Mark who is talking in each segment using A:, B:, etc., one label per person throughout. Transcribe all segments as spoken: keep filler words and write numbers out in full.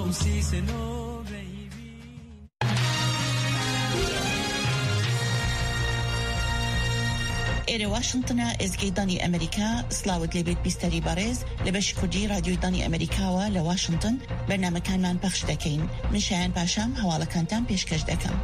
A: إيري واشنطن إزجي داني أمريكا سلاود لبيت بيستري باريز لبش كردي راديو داني أمريكا لواشنطن برنامج كان من بخش دكين من شان باشام حوالا كانتان بيشكش دكم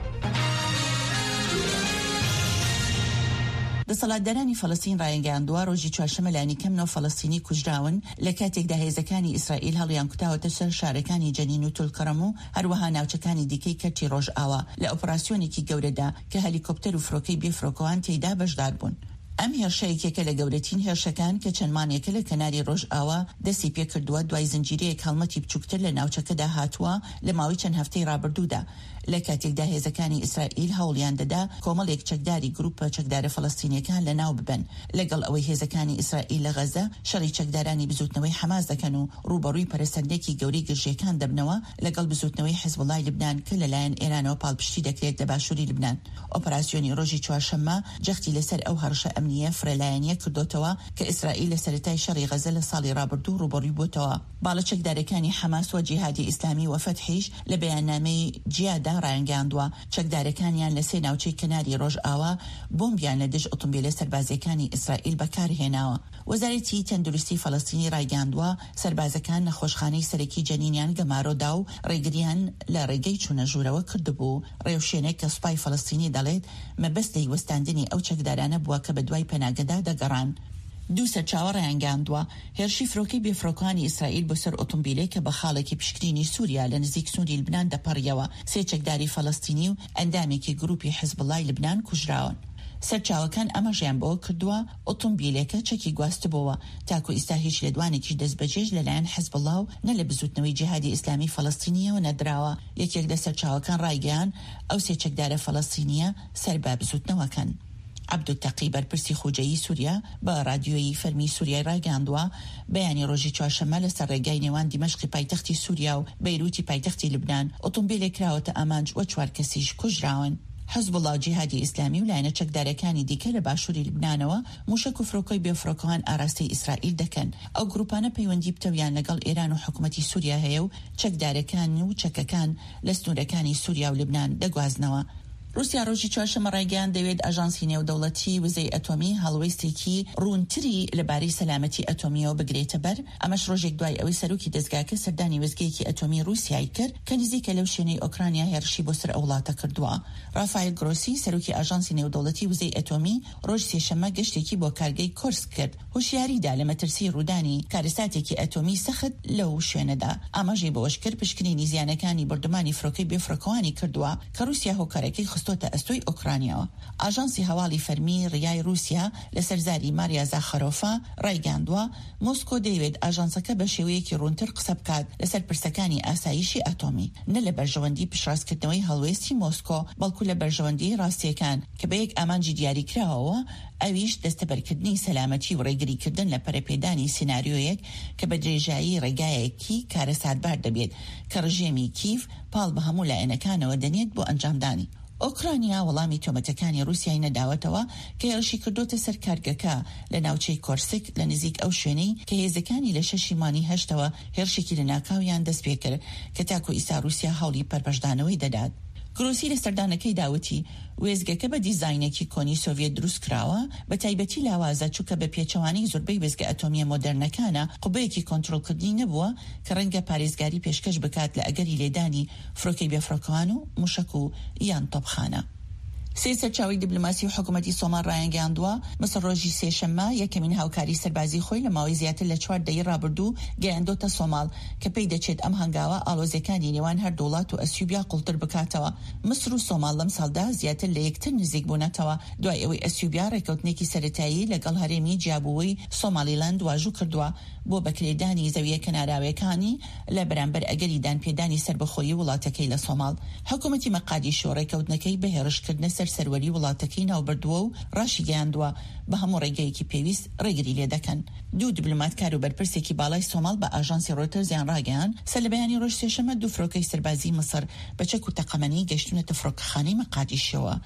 A: دەسەڵاتدارانی فەڵەستین ڕایەنگەیاندووە ڕۆژی چوارشەمە لایەنی کەمنەوە فەڵەستینی کوژراون لە کاتێکدا هێزەکانی ئیسرائیل هەڵیان کوتاوەتە سەر شارەکانی جەنین و تولکەڕەم و هەروەها ناوچەکانی دیکەی کەرتی ڕۆژئاوا لە ئۆپراسیۆنێکی گەورەدا کە هەلیکۆپتەر و فرۆکەی بێفرۆکەوان تێیدا بەشدار بوون. ئەم هێرشەیەکێکە لە گەورەترین هێرشەکان کە چەند مانگێکە لە کەناری ڕۆژئاوا دەستی پێکردووە دوای زنجیرەیەک هەڵمەتی بچووکتر لە ناوچەکەدا هاتووە لە ماوەی چەند هەفتەی ڕابردوودا لە کاتێکدا هێزەکانی ئیسرائیل هەوڵیان دەدا کۆمەڵێک چەکداری گروپە چەکدارە فەڵەستینیەکان لە ناو ببن لەگەڵ ئەوەی هێزەکانی ئیسرائیل لە غەزە شەڕی چەکدارانی بزوتنەوەی حەماس دەکەن و ڕوبەڕووی پەرەسەندێکی گەورەی گژێکان دەبنەوە لەگەڵ بزوتنەوەی حیزبوڵای لبنان کە لەلایەن ئێرانەوە پاڵپشتی دەکرێت لە باشووری لبنان. ئۆپراسیۆنی ڕۆژی چوارشەممە جەختی لەسەر ئەو هەڕشە ئەمنیە فرەلایەنیە کردوتەوە کە ئیسرائیل لە سەرەتای شەڕی غەزە لە ساڵی ڕابردوو ڕوبەڕووی بووتەوە. باڵە چەکدارەکانی حەماس و جیهادی ئیسلامی و فەتحیش لە بەیاننامەی جیادا ڕایەنگەاندووە چەکدارەکانیان لە سێ ناوچەی کەناری ڕۆژئاوا بۆمبیان لە دژ ئۆتۆمبیلە سەربازیەکانی ئیسرائیل بەکارهێناوە. وەزارەتی تەندروستی فەڵەستینی ڕایگەاندووە سەربازەکان نەخۆشخانەی سەرەکی جەنینیان گەمارۆدا و ڕێگریان لە ڕێگەی چوونە ژوورەوە کردبوو. ڕێوشێنێک کە سوپای فەڵەستینی دەڵێت مەبەستەی وەستاندنی ئەو چەکدارانە بووە کە بە دوای پەناگەدا دەگەڕان. دوو سەرچاوە ڕایەنگەاندووە هێرشی فرۆکەی بێفرۆکەوانی ئیسرائیل بۆ سەر ئۆتۆمبیلێک کە بە خاڵێکی پشکنینی سووریا لە نزیک سنووری لبنان دەپەڕیەوە. سێ چەکداری فەڵەستینی و ئەندامێکی گروپی حیزبوڵای لبنان کوژراون. سەرچاوەکان ئەمەژیان بۆ کردووە ئۆتۆمبیلێکە چەکی گواستبەوە تاکو ئیستا هیچ لێدوانێکی دەستبەجێژ لەلایەن حیزبوڵا و نە لە بزوتنەوەی جیهادی ئیسلامی فەڵەستینیەوە نەدراوە. یەکێک لە سەرچاوەکان ڕایگەیان ئەو سێ چەکدارە فەڵەستینیە سەر بە بزوتنەوەکەن. عەبدولتەقی بەرپرسی خوجەیی سووریا بە رادیۆیی فەرمی سووریای ڕایگەاندووە بەیانی ڕۆژی چوارشەممە لەسەر ڕێگای نێوان دیمەشقی پایتەختی سووریا و بەیروتی پایتەختی لبنان ئۆتۆمبیلێک کراوەتە ئامانج و چوار کەسیش کوژراون. حزبوڵا جیهادی ئیسلامی و لایەنە چەکدارەکانی دیکە لە باشووری لبنانەوە موشک و فرۆکەی بێفرۆکەوان ئاراستەی ئیسرائیل دەکەن. ئەو گروپانە پەیوەندی پتەویان لەگەڵ ئێران و حکوومەتی سووریا هەیە و چەکدارەکان و چەکەکان لە سنوورەکانی سووریا و لبنان دەگوازنەوە. روسیا ڕۆژی چوارشەممە ڕایگەیان دەوێت ئاژانسی نێودەوڵەتی وزەی ئەتۆمی هەڵوێستێکی ڕوونتری لەبارەی سەلامەتی ئەتۆمیەوە بگرێتە بەر. ئەمەش ڕۆژێک دوای ئەوەی سەرۆکی دەستگاکە سەردانی وەزگەیەکی ئەتۆمی رووسیای کرد کە نزیکە لەو شوێنەی ئۆکرانیا هێرشی بۆ سەر ئەو وڵاتە کردووە. ڕافایل گرۆسی سەرۆکی ئاژانسی نێودەوڵەتی وزەی ئەتۆمی ڕۆژ سێشەممە گەشتێکی بۆ کارگەی کورسک کرد. هۆشیاریدا لە مەترسی ڕوودانی کارەساتێکی ئەتۆمی سەخت لەو شوێنەدا. ئاماژەی بەوەش کرد پشکنینی زیانەکانی بردومانی فرۆکەی بێفرۆکەوانی کردووە کە رووسیا هۆکارەکەی خستۆتە ئەستۆی ئۆکرانیاوە. ئاژانسی هەواڵی فەرمی ڕیای رووسیا لە سەرزاری ماریا زاخەرۆفا ڕایگەاندووە مۆسکۆ دەیەوێت ئاژانسەکە بە شێوەیەکی ڕوونتر قسە بکات لەسەر پرسەکانی ئاسایشی ئەتۆمی نە لە بەرژەوەندی پشڕاستکردنەوەی هەڵوێستی مۆسکۆ بەڵکو لە بەرژەوەندی ڕاستیەکان کە بە یەک ئامانجی دیاریکراوەوە ئەویش دەستەبەرکردنی سەلامەتی و ڕێگریکردن لە پەرەپێدانی سیناریۆیەک کە بە درێژایی ڕێگایەکی کارەساتبار دەبێت کە ڕژێمی کیف پاڵ بە هەموو لایەنەکانەوە دەنێت بۆ ئەنجامدانی. ئۆکرانیا وەڵامی تۆمەتەکانی رووسیای نەداوەتەوە کە هێرشی کردوتە سەر کارگەکە لە ناوچەی کۆرسک لە نزیک ئەو شوێنەی کە هێزەکانی لە شەشی مانی هەشتەوە هێرشێکی لە ناکاویان دەست پێ کرد کە تاکو ئیسا رووسیا هەوڵی پەرپەشدانەوەی دەدات. گرۆسی لە سەردانەکەی داوەتی وێزگەکە بە دیزاینێکی کۆنی سۆڤێت دروست کراوە بە تایبەتی لاوازە چووکە بە پێچەوانی زۆربەی وێزگە ئەتۆمیە مۆدەرنەکانە قوبەیەکی کۆنتڕۆلکردنی نەبووە کە ڕەنگە پارێزگاری پێشکەش بکات لە ئەگەری لێدانی فرۆکەی بێفرۆکەوان و موشک و یان تۆپخانە. سێ سەرچاوی دیبلۆماسی و حکوومەتی سۆمال ڕایەنگەاندووە مەسەر ڕۆژی سێشەممە یەکەمین هاوکاری سەربازی خۆی لە ماوەی زیاتر لە چوار دەی ڕابردوو گەیاندۆتە سۆمال کە پێی دەچێت ئەم هەنگاوە ئاڵۆزیەکانی نێوان هەر دەوڵات و ئەسیوبیا قوڵتر بکاتەوە. مسر و سۆمال لەم ساڵدا زیاتر لە یەکتر نزیک بوونەتەوە دوای ئەوەی ئەسیوبیا ڕێکەوتنێکی سەرەتایی لەگەڵ هەرێمی جیابووی سۆمالیلاند واژوو کردووە بۆ بەکرێدانی زەویە کەناراویەکانی لە بەرامبەر ئەگەری دانپێدانی سربەخۆیی وڵاتەکەی لە سۆمال. حکوومەتی مەقادیشۆ ڕێکەوتنەکەی بەهێرشکردنە سەر سەروەری وڵاتەکەی ناوبردووە و ڕاشی گەیاندووە بە هەموو ڕێگەیەکی پێویست ڕێگری لێ دەکەن. دوو دیبلۆماتکار و بەرپرسێکی باڵای سۆمال بە ئاژانسی ڕۆیتەرزیان ڕاگەیان سەر لە بەیانی ڕۆژ سێشەممە دوو فرۆکەی سەربازی مسر بە چەک و تەقەمەنی گەشتونەتە فرۆکەخانەی مەقادیشەوە.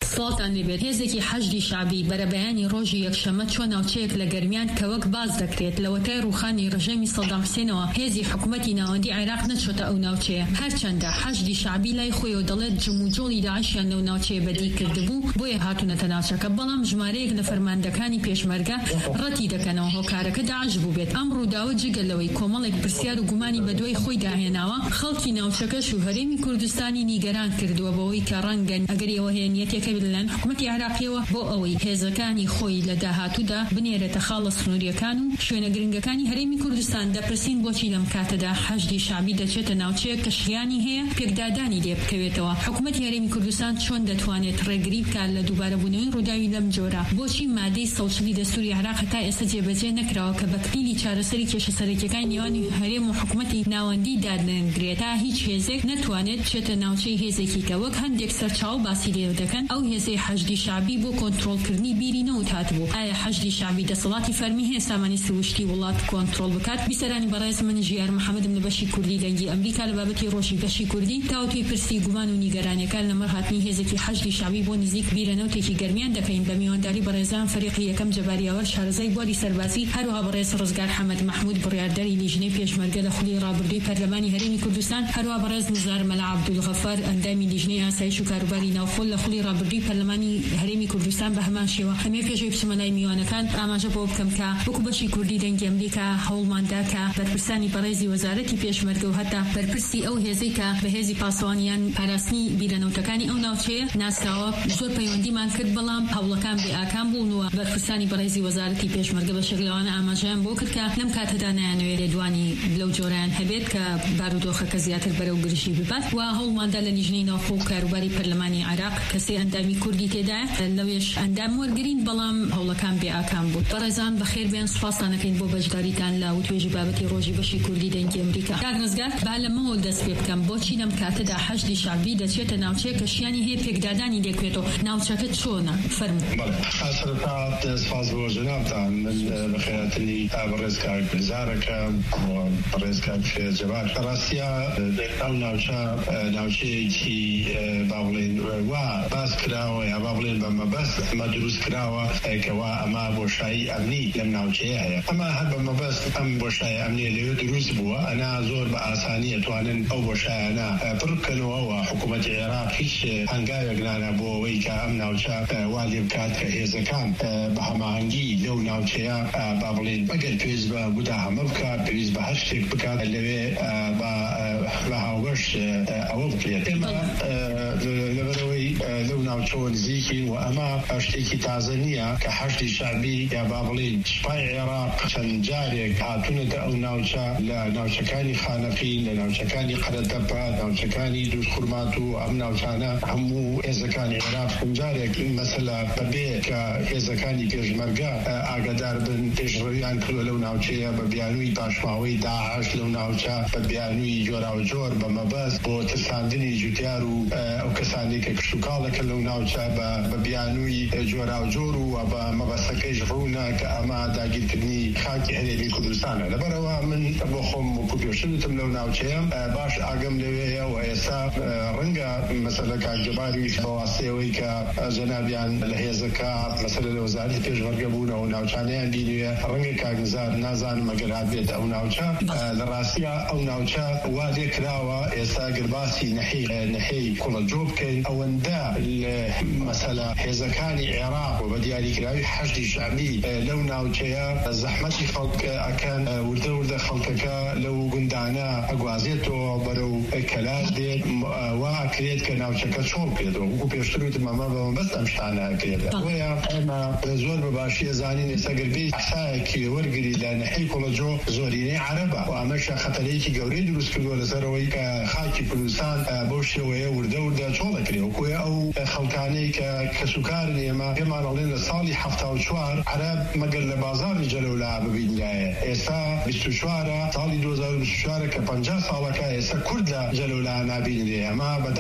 B: سڵاتان لێبێت هێزێکی حەشدی شعبی بەرەبەیانی ڕۆژی یەکشەمە چۆن ناوچەیەک لە گەرمیان کە وەک باز دەکرێت لە وەتای ڕوخانی ڕژەمی سەدام حوسێنەوە هێزی حکوومەتی ناوەندی عێراق نەچۆتە ئەو ناوچەیە هەرچەندە حەشدی شعبی لای خۆیەوە دەڵێت جموجۆڵی داعشیان لەو ناوچەیە بەدی کردبوو بۆیە هاتوونەتە ناوچەکە بەڵام ژمارەیەک لە فەرماندەکانی پێشمەرگە ڕەتی دەکەنەوە هۆکارەکە داعش بوو بێت ئەم ڕووداوە جگەلەوەی کۆمەڵێک پرسیار و گومانی بەدوای خۆی داهێناوە خەڵکی ناوچەکەش و هەرێمی کوردستانی نیگەران کردووە بەوەی کە ڕەنگەن ئەگەر ئێوە هێنیەتێکە لەلایەن حکوومەتی عێراقیەوە بۆ ئەوەی هێزەکانی خۆی لە داهاتوودا بنێرێتە خاڵە سنووریەکان و شوێنە گرنگەکانی هەرێمی کوردستان دەپرسین بۆچی لەم کاتەدا حەشدی شعبی دەچێتە ناوچەیە کە شیانی هەیە پێکدادانی لێ بکەوێتەوە حکوومەتی هەرێمی کوردستان چۆن دەتوانێت ڕێگری بکات لە دووبارەبوونەوەی ڕووداوی لەم جۆرە بۆچی مادەی سەوچلی دەستوری عێراق هەتا ئێستا جێبەجێ نەکراوە کە بە کلیلی چارەسەری کێشە سەرەکیەکانی نێوانی هەرێم و حکوومەتی ناوەندی دادنرێت تا هیچ هێزێک نەتوانێت بچێتە ناوچەی هێزێکی کە وەک هەندێک سەرچاو باسی لێ دەکەن ئەو هێزەی حەشدی شعبی بۆ کۆنتڕۆڵکردنی بیری نەوت هاتبوو ئایا حەشدی شعبی دەسەڵاتی فەرمی هەیە سامانی سروشتی وڵات کۆنتڕۆڵ بکات بیسەرانی بەڕێز من ژیار محەممەدم لە بەشی کوردی دەنگی ئەمریکا لە بابەتی ڕۆژی بەشی کوردی تاوتوی پرسی گومان و نیگەرانیەکان لە مەرهاتنی هێزێکی حەشدی شعبی بۆ نزیک بیرەنەوتێکی گەرمیان دەکەین بە میوانداری بەڕێزان فەریقی یەکەم جەباریاوەر شارەزای بواری سەربازی هەروەها بەڕێز ڕزگار حەمەد محمود بڕیاردەری لیژنەی پێشمەرگە لە خولی ڕابردووی پەرلەمانی هەرێمی کوردستان هەروەها بەڕێز نزار مەلا عەبدولغەفار ئەندامی لیژنەی ئاسایش و کاروباری ناوخۆ لە خولی ڕابردووی پەرلەمانی هەرێمی کوردستان بە هەمان شێوە هەمێ پێشەوەی بچمە لای میوانەکان ئاماژە بۆ بکەم کە وەکو بەشی کوردی دەنگی ئەمریکا هەوڵماندا کە بەرپرسانی بەڕێزی وەزارەتی پێشمەرگە و هەتا بەرپرسی ئەو هێزەی کە بە هێزی پاسەوانیان پاراستنی بیرەنەوتەکانی ئەو ناوچەیە ناسراوە زۆر پەیوەندیمان کرد بەڵام هەوڵەکان بێئاکان بوونەوە بەرپرسانی بەڕێزی وەزارەتی پێشمەرگە بە شێکلەوانە ئاماژەیان بۆ کرد کە لەم کاتەدا نایانەوێت لێدوانی لەو جۆرەیان هەبێت کە بارودۆخەکە زیاتر بەرەو گرژی ببات و هەوڵماندا لە لیژنەی ناوخۆ و کاروباری پەرلەمانی عێراق کەسێ ئەندامی کوردی تێدایە لەوێش ئەندام وەرگرین بەڵام هەوڵەکان بێئاکان بوو بەڕێزان بەخێر بێن سوپاسانەکەین بۆ بەشداریتان لە وتوێژی بابەتی ڕۆژی بەشی کوردی دەنگی ئەمریکا کاگنزگار با لەمەوە دەست پێ بکەم بۆچی لەم کاتەدا حەشدی شعبی دەچێتە ناوچەیە کە شیانی هەیە پێکدادانی دەکوێتەوە ناوچەکە چۆنە فەرموو
C: سەرەتا سپاس بۆ جەنابتان من بەخێراتنی بەڕێزکار گوزارەکەم بەڕێزکار جەبار ڕاستیە ئەو ناوچە ناوچەیەکی با بڵێن وا باس کراوە یا با بڵێن بە مەبەست ئەمە دروست کراوە کەوا ئەمە بۆشایی ئەمنی لەم ناوچەیە هەیە ئەمە هەر بە مەبەست ئەم بۆشایی ئەمنیە لەوێ دروست بووە ئەنا زۆر بە ئاسانی ئەتوانن ئەو بۆشایانە پڕ بکەنەوە و حکوومەتی عێراق هیچ هەنگاوێک نانە بۆ ئەوەی کە ئەم ناوچە وا لێ بکات کە هێزەکان بە هەماهەنگی لەو ناوچەیە با بڵێن ئەگەر پێویست بە موداهەمە بکات پێویست بە هەر شتێک بکات لەوێ بە هاوبەش ئەوە بکرێت ئێمە لەبەرەوەی لەو ناوچەوە نزیکین و ئەمە شتێکی تازە نییە کە حەشدی شعبی یا با بڵێن سوپای عێراق چەند جارێک هاتوونەتە ئەو ناوچە لە ناوچەکانی خانەقین لە ناوچەکانی قەرەتەپە ناوچەکانی دووسخورمات و ئەم ناوچانە هەموو هێزەکانی عێراق جارێک مەسەلا بەبێ کە هێزەکانی پێشمەرگە ئاگادار بن پێشڕەویان کردووە لەو ناوچەیە بە بیانووی پاشماوەی داعش لەو ناوچە بە بیانووی جۆراوجۆر بە مەبەست بۆ ترساندنی جوتیار و ئەو کەسانی کە کشتوکاڵەکە لەو ناوچە بە بیانووی جۆراوجۆر و بە مەبەستەکەیش ڕوونە کە ئەمە داگیرکردنی خاکی هەرێمی کوردستانە لەبەرەوە من بۆ خۆم وەکو پێشترتم لەو ناوچەیە باش ئاگەم لەوەیە و ئێستا ڕەنگە مەسەلە کاکجەباری بەواسطەیەوەی کە جەنابیان لە هێزەکە مەسەلە لە وەزارەتی پێشمەرگە بوونەوە ناوچانەیان بینوێ ڕەنگە کاگنزار نازانم ئەگەر هاتبێت ئەو ناوچە لە ڕاستیە ئەو ناوچە وا لێ کراوە ئێستا گرباسی نەحی نەحەی کوڵەجۆ بکەین ئەوەندە مەسەلە هێزەکانی عێراق و بە دیاریکراوی حەشدی شعبی لەو ناوچەیە زەحمەتی خەڵک ئەکەن وردە وردە خەڵکەکە لەو گوندانە ئەگوازێتەوە بەرەو کەلاش دێت وا کرێت کە ناوچەکە چۆڵ بکرێتەوە وەکو پێشتروتم ئەمە بە مەبەست ئەم شتانە ئەکرێت بۆیە ئێمە زۆر بەباشی ئەزانین ئێستا گەربەی قسایەکی وەرگری لە نەحەی کوڵەجۆ زۆرینەی عەرەبە و ئەمەشە خەتەرەیەکی گەورەی دروست کردووە لەسەرەوەی کە خاکی کوردستان بەو شێوەیە وردە وردە چۆڵ ئەکرێ وەکوێ ئەو خەڵکانەی کە کەسوکارن ئێمە پێمان ئەڵێن لە ساڵی هەفتا و چوار عەرەب مەگەر لە بازاڕی جەلەولا ببینایە ئێستا بیست و چوارە ساڵی دوو هەزار و بیست و چوارە کە پەنجا ساڵەکە ئێستا کورد لە جەلەولا نابینرێ ئەمە بەدا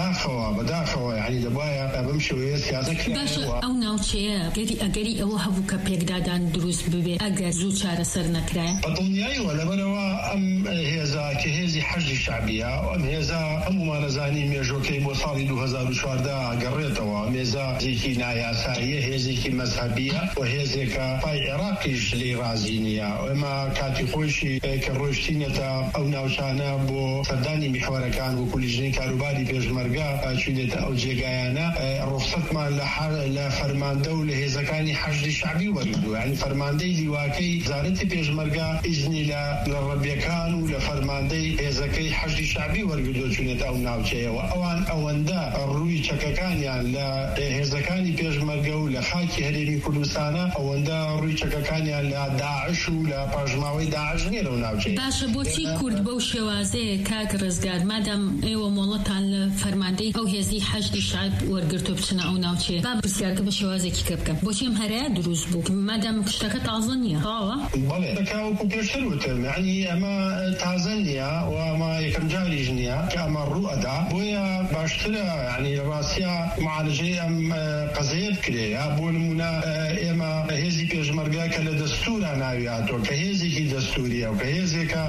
C: بداخەوە بداخەوە یعنی دەبایە بەم شێوەیە سیاسەت
B: باشە ئەو ناوچەیە گەری ئەگەری ئەوە هەبوو کە پێکدادان دروست ببێ ئەگەر زوو چارەسەر نەکرایە
C: بەدڵنیاییوە لەبەرەوە ئەم هێزا کە هێزی حەشدی شعبیە ئەم هێزا هەمومانەزانی مێژۆکەی بۆ ساڵی دوو هەزار و چواردە گەڕێتەوە مێزا هێزێکی نایاساییە هێزێکی مەذهبیە و هێزێکە پای عێراقیش لێی رازی نییە ئێمە کاتی خۆشی کە ڕۆیشتینەتە ئەو ناوچانە بۆ سەردانی میحوەرەکان و کولیژنەی کاروباری پێشمەرگە چوونێتە ئەو جێگایانە ڕوخسەتمان لە فەرماندە و لە هێزەکانی حەشدی شعبی وەرگرتووە یعنی فەرماندەی دیواکەی وزارەتی پێشمەرگە ئیزنی لە ڕەبیەکان و لە فەرماندەی هێزەکەی حەشدی شعبی وەرگرتووە چوونێتە ئەو ناوچەیەوە ئەوان ئەوەندە ڕووی چەکەکانیان لە هێزەکانی پێشمەرگە و لە خاکی هەرێمی کوردستانە ئەوەندە ڕووی چەکەکانیان لە داعش و لە پاژماوەی داعش نیە لەو ناوچەیە.
B: باشە بۆچی کورد بەو شێوازەیە کاک ڕزگار مادام ئێوە مۆڵەتان لە فەرماندەی ئەو هێزی حەشدی شعب وەرگرتووە بچنە ئەو ناوچەیە با پرسیارکە بە شێوازێکی کە بکەم بۆچی ئەم هەرەیە دروست بوو مادام شتەکە تازە نییە ڕاوە؟
C: بەڵێ تەکاوەکو پێشتر وتم یعنی ئەمە تازە نییە و ئەمە یەکەم جاریش نییە کە ئەمە ڕوو ئەدا بۆیە باشترە یعنی ڕاستیە معالجەی ئەم قەزەیە بکرێ بۆ نمونە ئێمە هێزی پێشمەرگە کە لە دەستورە ناویاتەوە کە هێزێکی دەستوریە و کە هێزێکە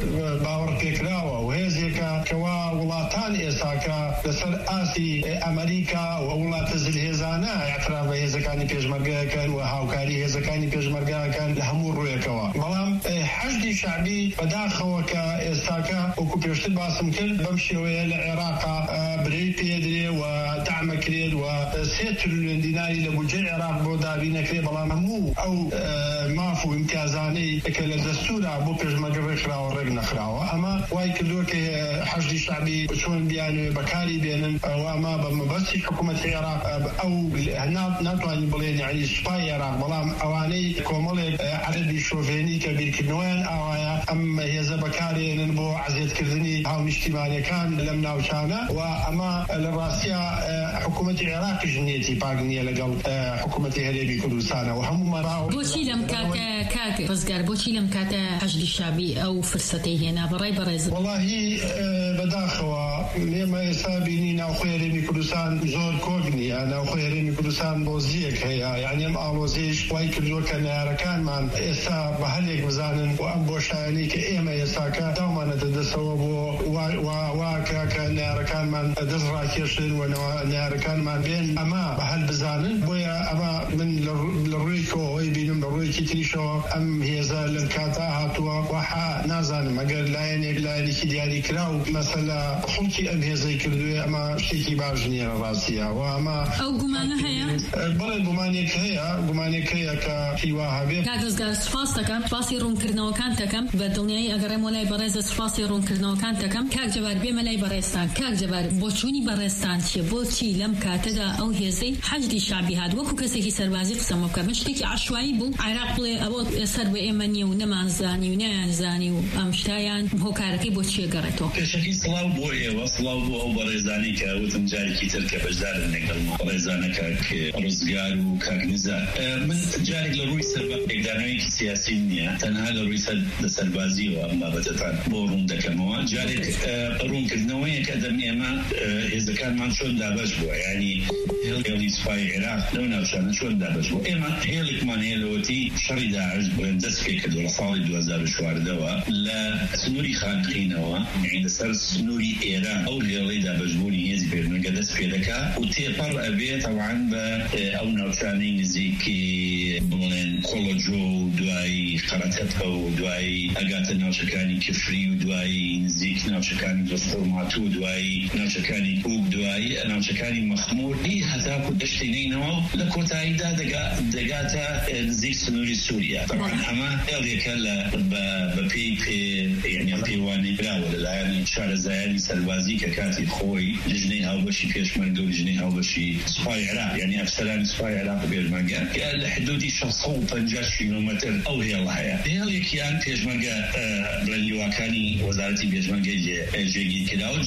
C: باوەڕ پێکراوە و هێزێکە کەوا وڵاتان ئێستاکە لەسەر ئاسی ئەمریکا و وڵاتە زلهێزانە اعتراف بە هێزەکانی پێشمەرگەکەن و هاوکاری هێزەکانی پێشمەرگەکان لە هەموو ڕوویەکەوە بەڵام حەشدی شعبی بەداخەوە کە ئێستاکە وەکو پێشتر باسم کرد بەم شێوەیە لە عێراقا برەی پێدرێ و دامەکرێت و سێ تریلیۆن دیناری لە بودجەی عێراق بۆ دابی نەکرێ بەڵام هەموو ئەو ماف و امتیازانەی کە لە دەستورە بۆ پێشمەرگە ڕێکخراوە ڕێک نەخراوە ئەمە وای کردووە کە حەشدی شعبی چۆن بیانوێ بەکاری بێنن و ئەمە بە مەبەستی حکوومەتی عێراق ئەو ناتوانین بڵێن یعنی سوپای عێراق بەڵام ئەوانەی کۆمەڵێک عەرەبی شۆڤێنی کە بیرکردنەوەیان ئاوایە ئەم هێزە بەکارێنن بۆ عەزێتکردنی هاونیشتیمانیەکان لەم ناوچانە و ئەمە لە ڕاستیە حکوومەتی عێراقیش نیەتی پاک نییە لەگەڵ حکوومەتی هەرێمی کوردستانە و هەموو
B: بۆچی لەم کاتە کاک ڕزگار بۆچی لەم کاتە حەشدی شعبی ئەو فرسەتەی هێنا بەڕای بەڕێز
C: وەڵاهی بەداخەوە ئێمە ئێستا بینی ناوخۆی هەرێمی کوردستان زۆر کۆک نییە ناوخۆی هەرێمی کوردستان بۆزیەک هەیە یعنی ئەم ئاڵۆزیش وای کردووە کە نارەکانمان ئێستا بە هەلێک بزانن و ئەم بۆشایانەی کە ئێمە ئێستاکە داومانەتە دەستەوە بۆ واکە کە نارەکانمان دەست ڕاکێشن و نارەکانمان بێن ئەمە بە هەل بزانن بۆیە ئەمە من لە ڕووی کۆەوەی بینم لە ڕوویەکی تریشەوە ئەم هێزە لە کاتە هاتووە وەحا نازانم ئەگەر لایەنێک لایەنێکی دیاری کرا و مەسەلە خڵکی ئەم هێزەی کردوێ ئەمە شتێکی باش نییە ڕاستیە و ئەمە
B: ئەو گومانە هەیە
C: بڵێ گومانێک هەیە گومانێک هەیە کە هیوا هەبێت
B: کاک ڕزگار سوپاس دەکەم سوپاسی ڕوونکردنەوەکان دەکەم بە دڵنیایی ئەگەڕێم وەلای بەڕێزە سوپاسی ڕوونکردنەوەکان دەکەم کاک جەبار بێمە لای بەڕێستان کاک جەبار بۆچوونی بەڕێستان چیە بۆچی لەم کاتەدا ئەو هێزەی حەشدی شعبی هات وەکو کەسێکی سەربازی قسەمە بکەم شتێکی عەشوایی بوو عێراق بڵێ ئەوە سەر بە ئێمە نییە و نەمانزانی و نەیانزانی و ئەم شتایان هۆکارەکەی بۆ چیە گەڕێتەوە
D: پێشەکی سڵاو بۆ ئێوە سڵاو بۆ ئەو بەڕێزانی کە وتم جارێکی تر کە بەشدارن لەگەڵ بەڕێزانە کاک ڕزگار و کاک نزار من جارێک لە ڕووی سەربازێکدانەوەیکی سیاسی نییە تەنها لە ڕووی سەربازیەوە ئەم بابەتەتان بۆ ڕوون دەکەمەوە جارێک ڕوونکردنەوەیە کە دەم ئێمە هێزەکانمان چۆن دابەش بووە یعنی هێڵی سوپای عێراق لەو ناوچانە چۆن دابەش بوو ئێمە هێڵێکمان هەیە لەوەتی شەڕی داعش بڵێن دەست پێ کردووە لە ساڵی دوو هەزار و چواردەوە لە سنووری خانقینەوە یعنی لەسەر سنووری ئێران ئەو هێڵەی دابەشبوونی هێزی پێشمەرگە دەست پێ دەکات و تێپەڕ ئەبێت تەواان بە ئەو ناوچانەی نزیکی بڵێن کۆڵۆجۆ و دوایی قەرەتەتە و دوایی ئەگاتە ناوچەکانی کفری و دوایی نزیک ناوچەکانی دۆستەڵماتوو و دوایی ناوچەکانی کوک دوایی ناوچەکانی مەخمور ئی هەتاکو دەشتینینەوە لە کۆتاییدا دەگاتە نزیک سنووری سووریا طبعا ئەمە هێڵێکە بە پێی پێ یعنی پێوانی براوە لەلایەن شارەزایانی سەربازی کە کاتی خۆی لژنەی هاوبەشی پێشمەرگە و لژنەی هاوبەشی سوپای عێراق یعنی ئەفسەرانی سوپای عێراق و پێشمەرگە کە لە حدودی شەشسەد و پەنجا کیلۆمەتر ئەو هێڵ هەیە هێڵێکیان پێشمەرگە بڵێن لیواکانی وەزارەتی پێشمەرگەی جێگیر کراوە جگە لەوان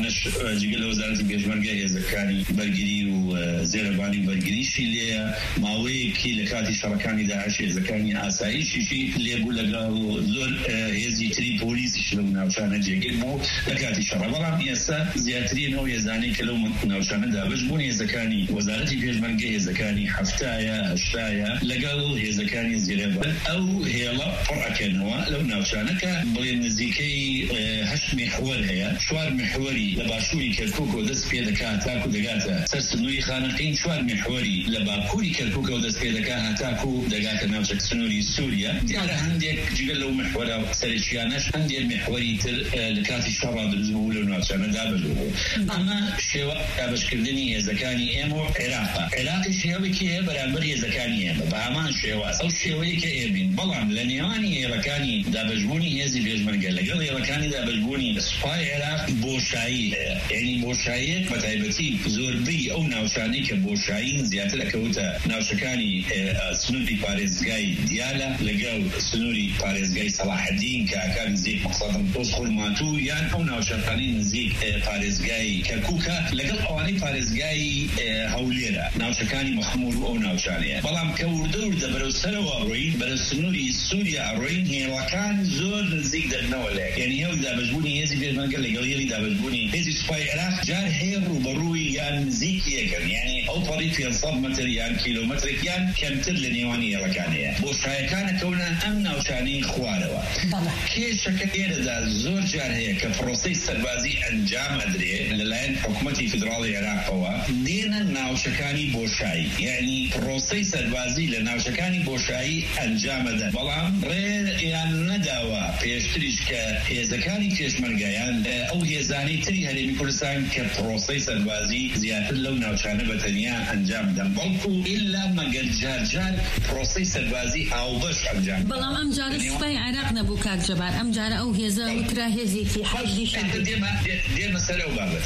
D: ئەوانش جگەل وەزارەتی پێشمەرگە هێزەکانی بەرگری و زێرەبانی بەرگریشی لێ ماوەیەکی لە کاتی شەڕەکانی داعش هێزەکانی ئاسایشیشی لێبوو لەگەڵ زۆر هێزی تری پۆلیسیش لەو ناوچانە جێگیر بوو لە کاتی شەڕە. بەڵام ئێستا زیاترین ئەو هێزانەی کە لەو ناوچانە دابش بوون هێزەکانی وەزارەتی پێشمەرگە هێزەکانی هەفتایە هەشتایە لەگەڵ هێزەکانی زێرەبان ئەو هێڵە پڕەکەنەوە لەو ناوچانە کە بڵێن نزیکەی هەشت محور هەیە. چوار محوری لە باشووری کەرکووک و دەست پێ دەکات تاکو دەگاتە سەر سنووری خانەقین، چوار محوری لە باکووری کەرکووک و دەست پێ دەکات هەتاکو دەگاتە ناوچەک سنووری سووریا. دیارە هەندێک جگەل لەو محورە سەرچیانەش هەندێک محوری تر لە کاتی شەڕا دروست بوو لەو ناوچانە دابش بوو. ئەمە شێوە دابشکردنی هێزەکانی ئێمە و عێراقا. عێراقی شێوەیەکی هەیە بەرامبەر هێزەکانی ئێمە بە هەمان شێوە ئەو شێوەیە کە ئێبین. بەڵام لە نێوانی هێڵەکانی دابشبوونی هێزی پێشمەرگە لەگەڵ هێڵەکانی دابشبوونی سوپای عێراق بۆشایی هەیە. یعنی بۆشاییەک بە تایبەتی زۆربەی ئەو ناوچانەی کە بۆشاین زیاتر ئەکەوتە ناوچەکانی سنووری پارێزگای دیالە لەگەڵ سنووری پارێزگای سەلاحەدین کە ئاکان نزیک مەقسەدم دۆسخورماتوو یان ئەو ناوچەکانی نزیک پارێزگای کەرکووکە لەگەڵ ئەوانەی پارێزگای هەولێرە ناوچەکانی مەخمور و ئەو ناوچانەیە. بەڵام کە وردە وردە بەرەو سەرەوە ڕۆین بەرە سنووری سووریا ڕۆین هێڵەکان زۆر نزیک دەبنەوە لێ. یعنی هێڵی دابشبوونی هێزی پێشمەرگە لەگەڵ هێڵی دابشبوونی هێزی سوپای عێراق جار هەیە ڕوبەڕووی یان نزیک یەکەن. یعنی ئەو پەڕی پێنج مەتر یان کیلۆمەترێک یان کەمتر لە نێوانی هێڵەکانەیە. بۆشایەکانە کەونە ئەم ناوچانەی خوارەوە. کێشەکە ئێرەدا زۆر جار هەیە کە پرۆسەی سەربازی ئەنجام ئەدرێ لەلایەن حکوومەتی فیدراڵی عێراقەوە دێنە ناوچەکانی بۆشایی. یعنی پرۆسەی سەربازی لە ناوچەکانی بۆشایی ئەنجامەدەن. بەڵام ڕێیان نەداوە پێشتریش کە هێزەکانی پێشمەرگەیان ئەو هێزانەی تری هەرێمی کوردستان کە پرۆسەی سەربازی زیاتر لەو ناوچانە بەتەنیا ئەنجام دەن. بەڵکو ئیلا مەگەر جارجار پرۆسەی سەربازی هاوبەش ئەنجام.
B: بەڵام ئەم جارە سوپای عێراق نەبوو کاک جەبار. ئەم جارە ئەو هێزە وترا هێزێکی حەشدی شەعبی.
D: دێمە سەر ئەو بابەتە.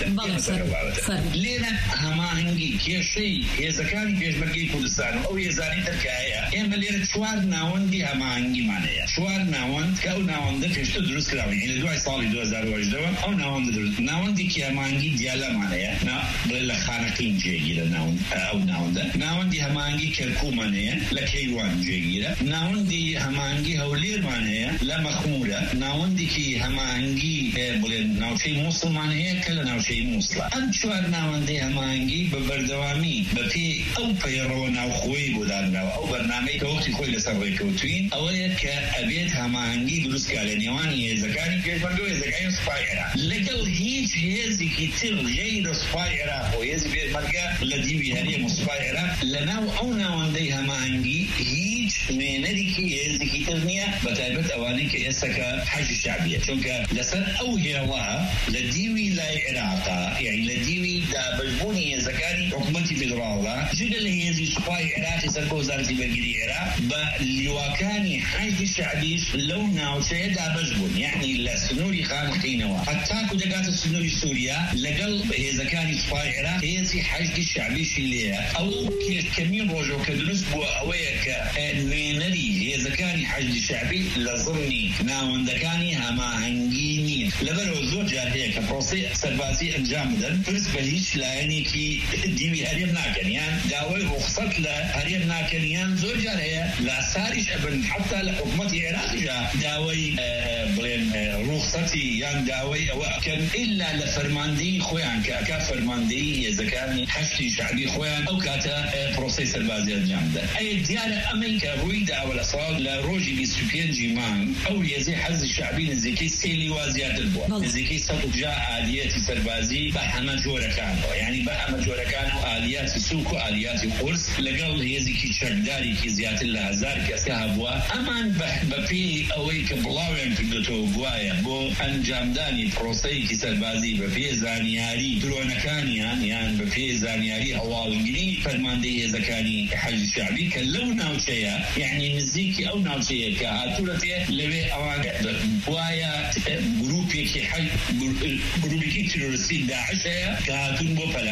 D: لێرە هەماهەنگی کێشەی هێزەکانی پێشمەرگەی کوردستان و ئەو هێزانی ترکە هەیە. ئێمە لێرە چوار ناوەندی هەماهەنگیمان هەیە. چوار ناوەند کە ئەو ناوەندە پێشتر دروست کراون. لە دوای ساڵی دوو هەزار و هەژدەوە ئەو ناوەندە دروست. ناوەندێکی هەماهەنگی دیالەمان هەیە. لە خانەقین جێگیرە ناوەند ئەو ناوەندە. ناوەندی هەماهەنگی کەرکوومان هەیە لە کەیوان جێگیرە. ناوەندی هەماهەنگی هەولێرمان هەیە لە مەخمورە. ناوەندێکی هەماهەنگی بڵێن ناوچەی مووسڵمان هەیە کە لە ناوچەی مووسڵە. ئەم چوار ناوەندەی هەماهەنگی بە بەردەوامی بەپێی ئەو پەیڕەوە ناوخۆیی بۆ دانراوە. ئەو بەرنامەی کە وەختی خۆی لەسەر ڕێکەوتوین ئەوەیە کە ئەبێت هەماهەنگی دروستکا لە نێوانی هێزەکانی پێشمەرگە و هێزەکانی سوپای عێراق لەگەڵ هیچ هێزێکی تر غەیرە سوپای عێراق و هێزی پێشمەرگە لە دیوی هەرێم و سوپای عێراق لەناو ئەو ناوەندەی هەماهەنگی هیچ وێنەرێکی هێزێکی تر نییە بەتایبەت ئەوانەی کە ئێستاکە حەشی شەعبیە. چونکە لەسەر ئەو هێڵە لە دیوی لای عێراقا یعنی لە دیوی دابشبوونی هێزەکانی حکوومەتی فیدراڵە جگە لە هێزی سوپای عێراقی سەر بە وەزارەتی بەرگری عێراق بە لیواکانی حەشی شەعبیش لەو ناوچەیە دابش بوون. یعنی لە سنووری خانقینەوە هەتاکو دەگاتە سنووری سووریا لەگەڵ هێزەکانی سوپای عێراق هێزی حەشی شەعبیشی لێیە. ئەو کێشکەمین ڕۆژەوە کە دروست بووە ئەوەیە کە نوێنەری هێزەکانی حەشی شەعبی لە زڵمی ناوەندەکانی هەماهەنگی نییە. لەبەرەوە زۆر جار هەیە کە پرۆسەی سەربازی ئەنجام بدەن پرس بە هیچ لایەنێکی دیوی هەرێم ناکەن یان داوای ڕوخسەت لە هەرێم ناکەن یان زۆر جار هەیە لە ئاساریش ئەبن حتا لە حکوومەتی عێراقیشا داوای بڵێن ڕوخسەتی یان داوای ئەوە ئەکەن ئیلا لە فەرماندەی خۆیان کە ئەکا فەرماندەی هێزەکانی حەشتی شەعبی خۆیان ئەو کاتە پرۆسەی سەربازی ئەنجام بدەن. ئەیە دیارە ئەمەی کە ڕووی داوە لە ساڵ لە ڕۆژی بیست و پێنجی مانگ ئەو هێزەی حەزی شەعبی نزیکەی سێ لیوا زیاتر بووە. نزیکەی سەد و پەنجا ئالیەتی سەربازی بە هەمە جۆرەکانەوە. یعنی بە هەمە جۆرەکان و ئالیاتی سووک و ئالیاتی قورس لەگەڵ هێزێکی چەکدارێکی زیاتر لە هەزار کەسکە هەبووە. ئەمان بەپێی ئەوەی کە بڵاویان کردوتەوە گوایە بۆ ئەنجامدانی پرۆسەیەکی سەربازی بەپێی زانیاری درۆنەکانیان یان بەپێی زانیاری هەواڵگیری فەرماندەی هێزەکانی حەشی شەعبی کە لەو ناوچەیە یعنی نزیکی ئەو ناوچەیە کە هاتوورەتێ لەوێ ئەوان وایە گروپێکی گروپێکی تیرۆریستی داعش هەیە کە هاتوون بۆ پەلاماری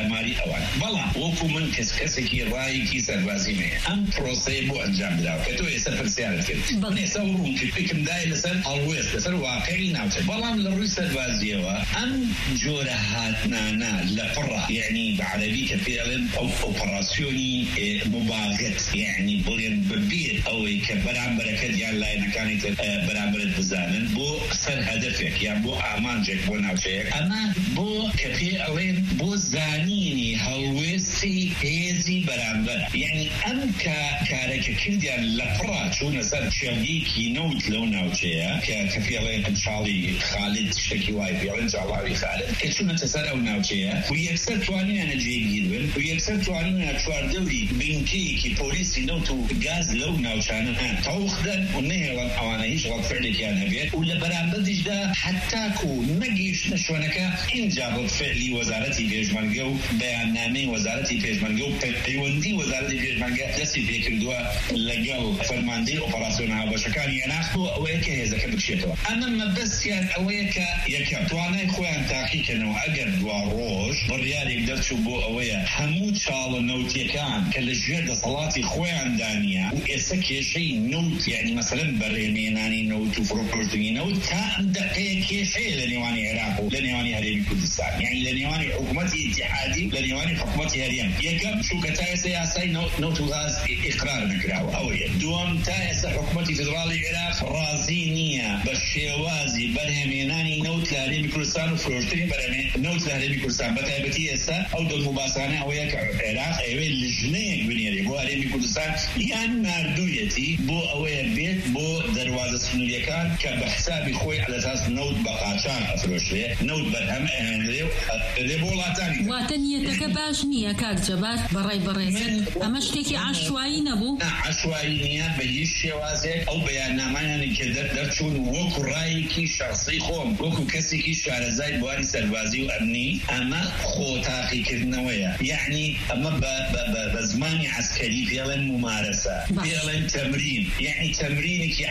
D: ئەوان بەڵام وەکو من کەس کەسێکی ڕایەکی سەربازی مێ ئەم پرۆسەیە بۆ ئەنجام درراوە کە تۆ ئێستا پرسیارت کرد ئێستا ڕوون کرد پێکم دایە لەسەر هەڵوێست لەسەر واقعی ناوچە بەڵام لە ڕووی سەربازیەوە ئەم جۆرە هاتنانە لە پڕە یعنی بەعەرەبی کە پێڵێن ئەو ئۆپەراسیۆنی مباغت یعنی بڵێن ببێت ئەوەی کە بەرامبەرەکەت یان لایەنەکانی تر بەرامبەرت بزانن بۆ سەر هەدەفێک یان بۆ ئامانجێک بۆ ناوچەیەک ئەمە بۆ کە پێ ئەڵێن بۆ زانینی هەڵوێستی هێزی بەرامبەر یعنی ئەم کارێکە کردیان لە پڕە چوونە سەر چێڵگەیەکی نەوت لەو ناوچەیە کە کە پێڵێن چاڵی خالد شتێکی وای پێڵێن جاڵاوی خالد کە چوونەتە سەر ئەو ناوچەیە و یەکسەر توانیانە جێگیر بن و یەکسەر توانیانە چواردەوری بنکەیەکی پۆلیسی نەوت و گاز لەو ناوچانە تەوخدەن و نەهێڵن ئەوانە هیچ ڕەتفعلێکیان هەبێت و لە بەرامبەردیشدا حتاکو نەگەیشتنە شوێنەکە اینجا ڕەتفعلی وەزارەتی پێشمەرگە و بەیاننامەی وەزارەتی پێشمەرگە و پەیوەندی وەزارەتی پێشمەرگە دەستی پێکردووە لەگەڵ فەرماندەی ئۆپەراسیۆن هاوبەشەکانی عێراق بۆ ئەوەیە کە هێزەکە بکشێتەوە ئەمە مەبەستیان ئەوەیە کە یەکەم توانای خۆیان تاقیکردنەوە ئەگەر دوا ڕۆژ بڕیارێک دەرچوو بۆ ئەوەیە هەموو چاڵە نەوتیەکان کە لە ژێر دەسەڵاتی خۆیان دانیە و ئێستا کێشەی نەوت یعنی مەسەلەن بەڕێنێنانی نەوت و فڕۆکەوتنی نەوت تا ئەم دەقەیە کێشەیە لە نێوانی عێراق و لە نێوانی هەرێمی کوردستان یعنی لە نێوانی حکوومەتی ئیتیحادی لە نێوانی حکوومەتی هەرێم یەکەم چونکە تا ئێستا یاسای نەوت و غاز ئیقرار نەکراوە ئەوەیە دووەم تا ئێستا حکوومەتی فێدراڵی عێراق ڕازی نییە بە شێوازی بەرهەمێنانی نەوت لە هەرێمی کوردستان و فرۆشتنی نەوت لە هەرێمی کوردستان بەتایبەتی ئێستا ئەو دڵموباسانە ئەوەیە کە عێراق ئەوێ لژنەیەک بنێرێ بۆ هەرێمی کوردستان یان ناردوویەتی بۆ ئەوەیە بێت بۆ دەروازە سنووریەکان کە بە حسابی خۆی ئەلەتاس نەوت بە قاچان ئەفرۆشرێ نەوت بەرهەم ئەهێنرێ و دەدێ بۆ وڵاتانی
B: واتە نیەتەکە باش نییە کاک جەبار بەڕای بەڕێزت ئەمە شتێکی عاشوایی نەبوو
D: عاشوایی نییە بە هیچ شێوازێک ئەو بەیاننامانیانی کە دەرچوون وەکو ڕایەکی شەخسی خۆم وەکو کەسێکی شارەزای بواری سەربازی و ئەمنی ئەمە خۆتاقیکردنەوەیە یعنی ئەمە بە زمانی عسکەری پێڵێن ممارەسە پێڵێن تەمرین یعنی تەمرینێکی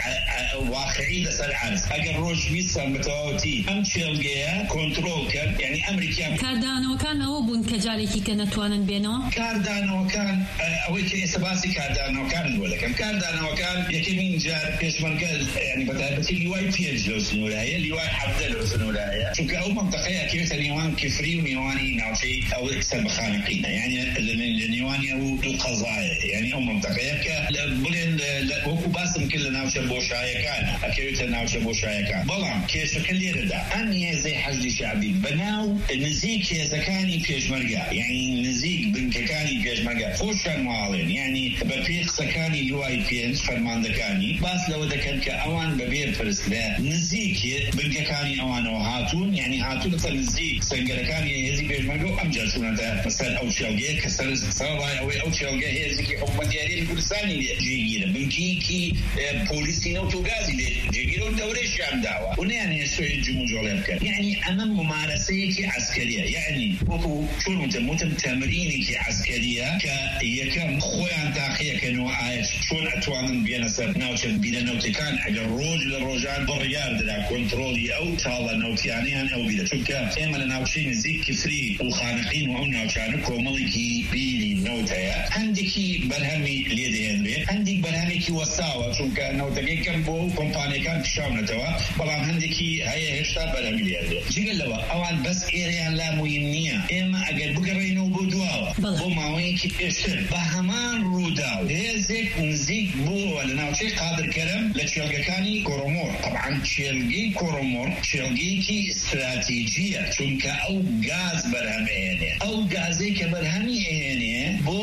D: واقعی لەسەر عەرز ئەگەر ڕۆژ بیستان بەتەواوەتی ئەم چێڵگەیە کۆنتڕۆڵ کرد یعنی ئەمریکا
B: کاردانەوەکان ئەوە بوون کە جارێکی کە نەتوانن بێنەوە
D: کاردانەوەکان ئەوەی کە ئێستا باسی کاردانەوەکان بۆ دەکەم کاردانەوەکان یەکەمین جار پێشمەرگە ینی بەتایبەتی لیوای پێنج لەو سنوورایە لیوای حەڤدە لەو سنوورایە چونکە ئەو مەنتەقەیە کەوێتە نێوان کفری و نێوانی ناوچەی ئەو ئەکسەر بەخانەقینە یعنی لە نێوانی ئەو دوو قەزایە یعنی ئەو مەنتەقەیە کە بڵێن وەکو باسم کرد لە ناوچە بۆشایەکان ئەکەوێتە ناوچە بۆشایەکان بەڵام کێشەکە لێرەدا ئەم هێزەی حەشدی شعبی بەناو نزیک هێزەکانی پێشمەرگە یعنی نزیک بنکەکانی پێشمەرگە خۆشیان ماڵێن یعنی بە پێ قسەکانی لیوای پێنج فەرماندەکانی باس لەوە دەکەن کە ئەوان بەبێ پرست لە نزیک بنکەکانی ئەوانەوە هاتوون یعنی هاتوون لەسەر نزیک سەنگەرەکانی هێزی پێشمەرگە و ئەمجار چوونەتە بەسەر ئەو چێڵگەیە کە سەرڕای ئەوەی ئەو چێڵگە هێزێکی حکوومەتی هەرێمی کوردستانی جێگیرە بنکەیەکی پۆلیسی نەوت و گازی لێ جێگیرە و دەورەیشیان داوە و نەیانێ سوێ جموجۆڵێ بکەن یعنی ئەمە ممارەسەیەکی عەسکەریە یعنی وەکو چۆن وتم وتم تەمرینێکی عەسکەریە کە یەکەم خۆیان تاقیەکەنەوە ئایا چۆن ئەتوانن بێنە سەر ناوچە بینە نەوتەکان ئەگەر ڕۆژ لە ڕۆژان بڕیار دەدا کۆنتڕۆڵی ئەو چاڵە نەوتیانیان ئەو بیرە چونکە ئێمە لە ناوچەی نزیک کفری و خانەقین و ئەو ناوچانە کۆمەڵێکی بیری نەوتەیە هەندێکی بەرهەمی لێ دەهێنرێت هەندێک بەرهەمێکی وەساوە چونکە نەوتەکەی کەم بۆ کۆمپانیەکان پیشاونەتەوە بەڵام هەندێکی هەیە هێشتا بەرهەمی لێدرێت جگەل لەوە ئەوان بەس ئێرەیان لا مویم نییە ئێمە ئەگەر بگەڕێنەوە بۆ دواوە بۆ ماوەیەکی پێشتر بە هەمان ڕوودا هێزێک نزیک بووە لە ناوچەی قادرکەرم لە چێڵگەکانی کۆڕۆمۆر طبعاً چێڵگەی کۆڕۆمۆر چێڵگەیەکی استراتیجیە چونکە ئەو گاز بەرهەم ئێنێ ئەو گازەی کە بەرهەمی ئێنێ بۆ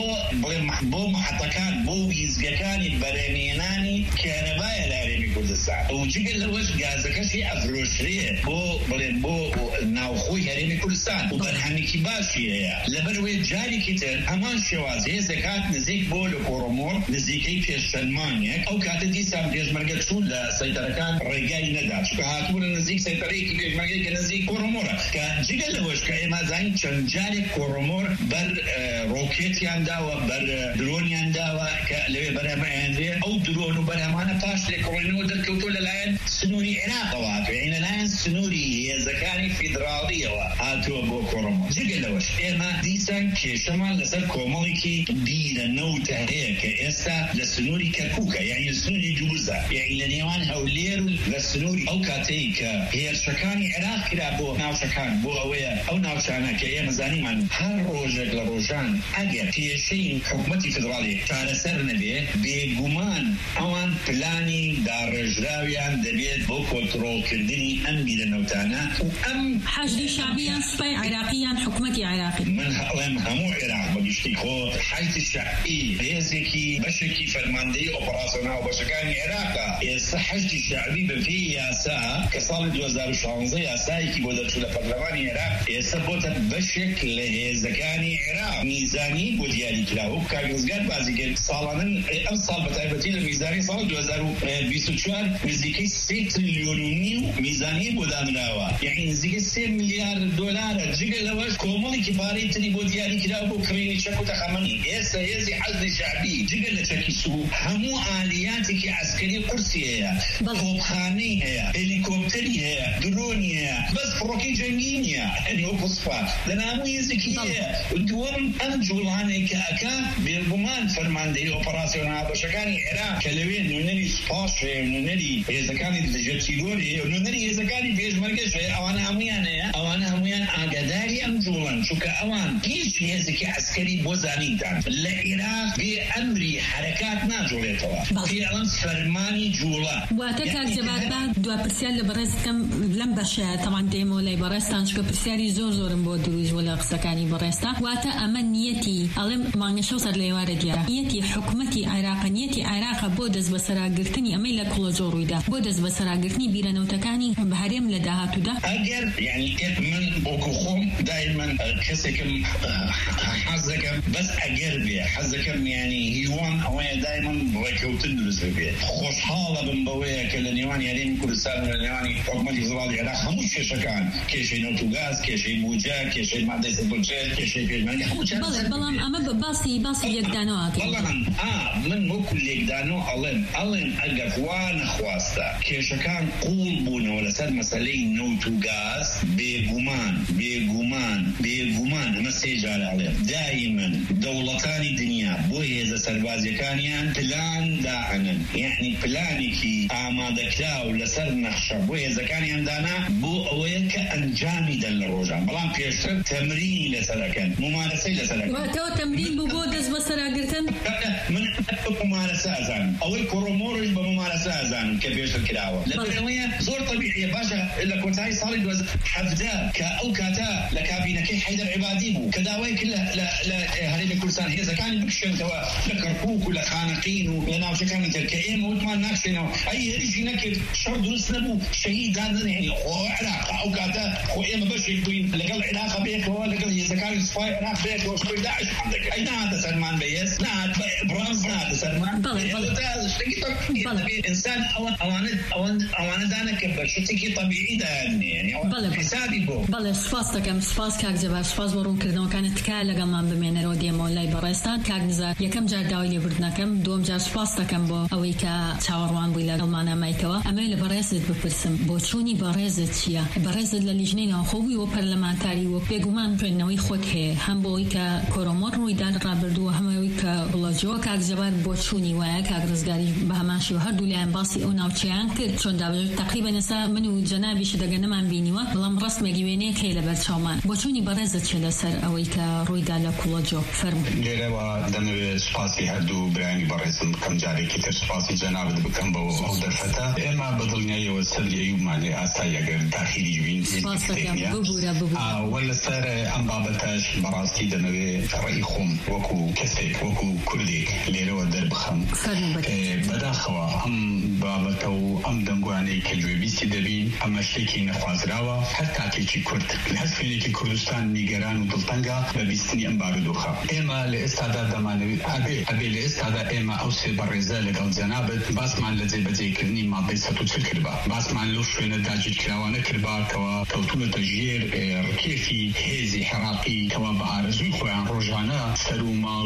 D: بۆ محەتەکان بۆ ویزگەکانی بەرهەمێنانی کارەبایە لە هەرێمی کوردستان و جگەل لەوەش گازەکەشی ئەفرۆشرێ بۆ بڵێن بۆ ناوخۆی هەرێمی کوردستان و بەرهەمێکی باشی هەیە لەبەروێ جارێکی تر هەمان شێواز هێزەکات نزیک بۆ لە کۆڕۆمۆر نزیکەی پێشفەرمانێک ئەو کاتە دیسان پێشمەرگە چوون لە سەیتەرەکان ڕێگای نەدا چونکە هاتوونە نزیک سەیتەرەیەکی پێشمەرگەی کە نزیک کۆڕۆمۆرە کە جگەل لەوەش کە ئێمە زانین چەند جارێک کۆڕۆمۆر بەر ڕۆکێتیان داوە بەر درونیان داوە کە لەوێ بەرهەمەیان دێ ئەو درۆن و بەرهەمانە پاش لێکۆڵینەوە دەرکەوتۆ لەلایەن سنووری عێراقەوە هاتووە لەلایەن سنووری هێزەکانی فیدراڵیەوە هاتووە بۆ کۆڕمۆ. جگە لەوەش ئێمە دیسان کێشەمان لەسەر کۆمەڵێکی بیرە نەوتە هەیە کە ئێستا لە سنووری کەرکووکە یعنی سنووری دووزە یعنی لە نێوان هەولێر و لە سنووری ئەو کاتەی کە هێرشەکانی عێراق کرا بۆ ناوچەکان بۆ ئەوەیە ئەو ناوچانە کە ئێمە زانیمان هەر ڕۆژێک لە ڕۆژان ئەگەر کێشەی حکوومەتی فیدراڵی چارەسەر نەبێ بێگومان ئەوان پلانی داڕێژراویان دەبێت بۆ کۆنتڕۆڵکردنی ئەم بیرە نەوتانە و ئەم
B: حەشدی شعبیان سوپای عێراقیان حکوومەتی عێراقی
D: من هەڵێم هەموو عێراق بەگشتی خۆ حەشدی شعبی هێزێکی بەشێکی فەرماندەی ئۆپەراسیۆنال و بەشەکانی عێراقا ئێستا حەشدی شعبی بەپێی یاسا کە ساڵی دوو هەزار و شانزە یاسایەکی بۆ دەرچوو لە پەرلەمانی عێراق ئێستا بۆتە بەشێک لە هێزەکانی عێراق میزانی بۆ دیاری کراوە و کاگەزگار بازی کرد ساڵانە ئەم ساڵ بەتایبەتی لە میزانی ساڵی دوو هەزار و بیست و چوار نزیکەی سێ تریلیۆن و نیو میزانی بۆ دانراوە یعنی نزیکەی سێ میلیارد دۆلارە. جگە لەوەش کۆمەڵێکی پارەی تری بۆ دیاری کراوە بۆ کڕینی چەک و تەخەمەنی. ئێستا هێزی حەزی شعبی جگە لە چەکی سوو هەموو ئالیاتێکی عەسکەری قورسی هەیە، تۆپخانەی هەیە، هێلیکۆپتەری هەیە، درۆنی هەیە، بەس فڕۆکەی جەنگی نییە ئەنی وەکو سوپا لەناموو هێزێکی هەیە. دووەم ئەم جوڵانێک کە ئەکا بێگومان فەرماندەی ئۆپەراسیۆنال بەشەکانی عێراق کە لەوێ نوێنەری سوپاش هەیە، نوێنەری هێزەکانی دژەتیگۆر هەیە، نوێنەری هێزەکانی پێشمەرگەش هەیە، ئەوانە هەمویان هەیە، ئەوانە هەمویان ئاگاداری ئەم جوڵن چونکە ئەوان هیچ هێزێکی عەسکەری بۆ زانیدان لە عێراق بێ ئەمری حەرەکات ناجوڵێتەوە، پێڵەن فەرمانی جوڵە.
B: واتە کاک جەبار با دوا پرسیار لە بەڕێزەکەم لەم بەشەیە تەمان دێمە لای بەڕێستان چکە پرسیاری زۆر زۆرم بۆ دروست بۆ لە قسەکانی بەڕێستا. واتە ئەمە نیەتی ئەڵێم مانگە شەو سەر لە ئێوارە دیارە نیەتی حکوومەتی عێراق نیەتی عێراق بۆ دەست بەسەراگرتنی ئەمەی لە کوڵەجۆ ڕوویدا بۆ دەست بەسەراگرتنی بیرەنەوتەکانی بەهەرێم لە داهاتوودا.
D: ئەگەر یعنی من بۆکو خۆم دایمەن کەسێکم حەز دەکەم بەس ئەگەر بێ حەز دەکەم یعنی هیوان ئەوەیە دایمەن ڕێکەوتن دروست بێت. خۆشحاڵە بم بەوەیە کە لە نێوان یاریمی کوردستان و لە نێوانی حکوومەتی فیدراڵی عێراق هەموو کێشەکان کێشەی نەوت و گاز، کێشەی بوجە، کێشەی مادەی سەربەجێ، کێشەی پێشمەرگە هەموو
B: بەڵام ئەمە بە باسی باسی یەکدانەوەکە.
D: بەڵام ئا من وەکو لێکدانەوە ئەڵێم ئەڵێم ئەگەر وا نەخواستە کێشەکان قوڵ بوونەوە لەسەر مەسەلەی نەوت و گاز بێگومان بێگومان بێگومان ئەمە سێ جار ئەڵێم دایمەن دەوڵەتانی دنیا بۆ هێزە سەربازیەکانیان پلان داهەنن یعنی پلانێکی ئامادەکراو لەسەر نەخشە بۆ هێزەکانیان دانا بۆ ئەوەیە کە ئەنجامی دەن لە ڕۆژان بەڵام پێشتر تەمرینی لەسەرەکەن ممارەسەی لەسەرەکەن.
B: واتەوە تەمرین بوو بۆ دەست بەسەراگرتن.
D: من ممارەسە ئەزانم ئەوەی کۆڕۆمۆڕش بە ممارەسە ئەزانم کە پێشتر کراوە لەبەرەوەیە زۆر طبیعیە. باشە لە کۆتایی ساڵی دوو هەزار و حەڤدە کە ئەو کاتە لە کابینەکەی حەیدەر عیبادی بوو کە داوای کرد لە هەرێمی کوردستان هێزەکانی بکشێنەوە لە کەرکووک و لە خانەقین و لە ناوچەکانی تر کە ئێمە وتمان ناکشێنەوە ئەی هێرشی نەکرد شەڕ دروست نەبوو شەهید دادن هێنی خۆ عێراق ئەو کاتە خۆ ئێمە بەشێک بووین لەگەڵ عێراق بێکەوە لەگەڵ هێزەکانی سوپای عێراق بێکەوە شۆی داعش حەم دەکرد ئەی نهاتە سەرمان بەهێز نهات برانز نهاتە سەرمان ئینسان ئەوانە دانە کە بە شتێکی طبیعی دایانێ یعنی حسابی بۆ.
B: بەڵێ سوپاس دەکەم سوپاس کاک جەبار سوپاس بۆ ڕوونکردنەوەکانت تکایە لەگەڵمان بمێنەرەوە دێمەوە لای بەڕێستان. کاک نزار یەکەم جار داوای لێبوردنەکەم دووەم جار سوپاس دەکەم بۆ ئەوەی کە چاوەڕوان بووی لەگەڵمانە مایکەوە. ئەمە لە بەڕێزت بپرسم بۆ چوونی بەڕێزت چییە؟ بەڕێزت لە لیژنەی ناوخۆبووی وە پەرلەمانتاری وە بێگومان خوێندنەوەی خۆت هەیە هەم بۆی کە کۆرۆمۆر ڕوویدا ڕابردووە هەمەوەی کە بڵەجەوە. کاک جەبار بۆ چوونی وایە کاک ڕزگاری بە هەماشی و هەردوو لایەن باسی ئەو ناوچەیان کرد چۆن دابژێت تقریبا ئێستا من و جەنابیش دەگەنەمان بینیوە بەڵام ڕستمێکی وێنەیەک هەیە لەبەر چاومان. بۆ چوونی بەڕێزت چێ لەسەر ئەوەی کە ڕوویدا لە کوڵەجۆ فەرموو؟
E: لێرەوە دەمەوێت سوپاسی هەردوو برایانی بەڕێزم بکەم جارێکی تر سوپاسی جەنابت بکەم بۆ ئەو دەرفەتە. ئێمە بەدڵنیاییەوە سەر ئەیوبمان ئاسایی ئەگەر تاخیری بوین وە لەسەر ئەم بابەتەش بەڕاستی دەمەوێت ڕێی خۆم وەکو کەسێک وەکو کوردێک لێرەوە دەربخەم. بەداخەوە ئەم بابەتە و ئەم دەنگوانەی کە گوێبیستی دەبین ئەمە شتێکی نەخوازراوە. هەر کاتێکی کورد لە هەستێکی کوردستان نیگەران و دڵتەنگە بە بیستنی ئەم بارودۆخە. ئێمە لە ئێستادا دەمانەوێت ئەبێ ئەبێ لە ئێستادا ئێمە ئەو سێ بەڕێزە لەگەڵ جەنابەت باسمان لە جێبەجێکردنی مادەی سەد و چل کردبا باسمان لەو شوێنە داگیرکراوانە کردبا کەوا کەوتوونەتە ژێر ڕکێفی هێزی عێراقی کەوا بە ئارەزووی خۆیان ڕۆژانە سەر و ماڵ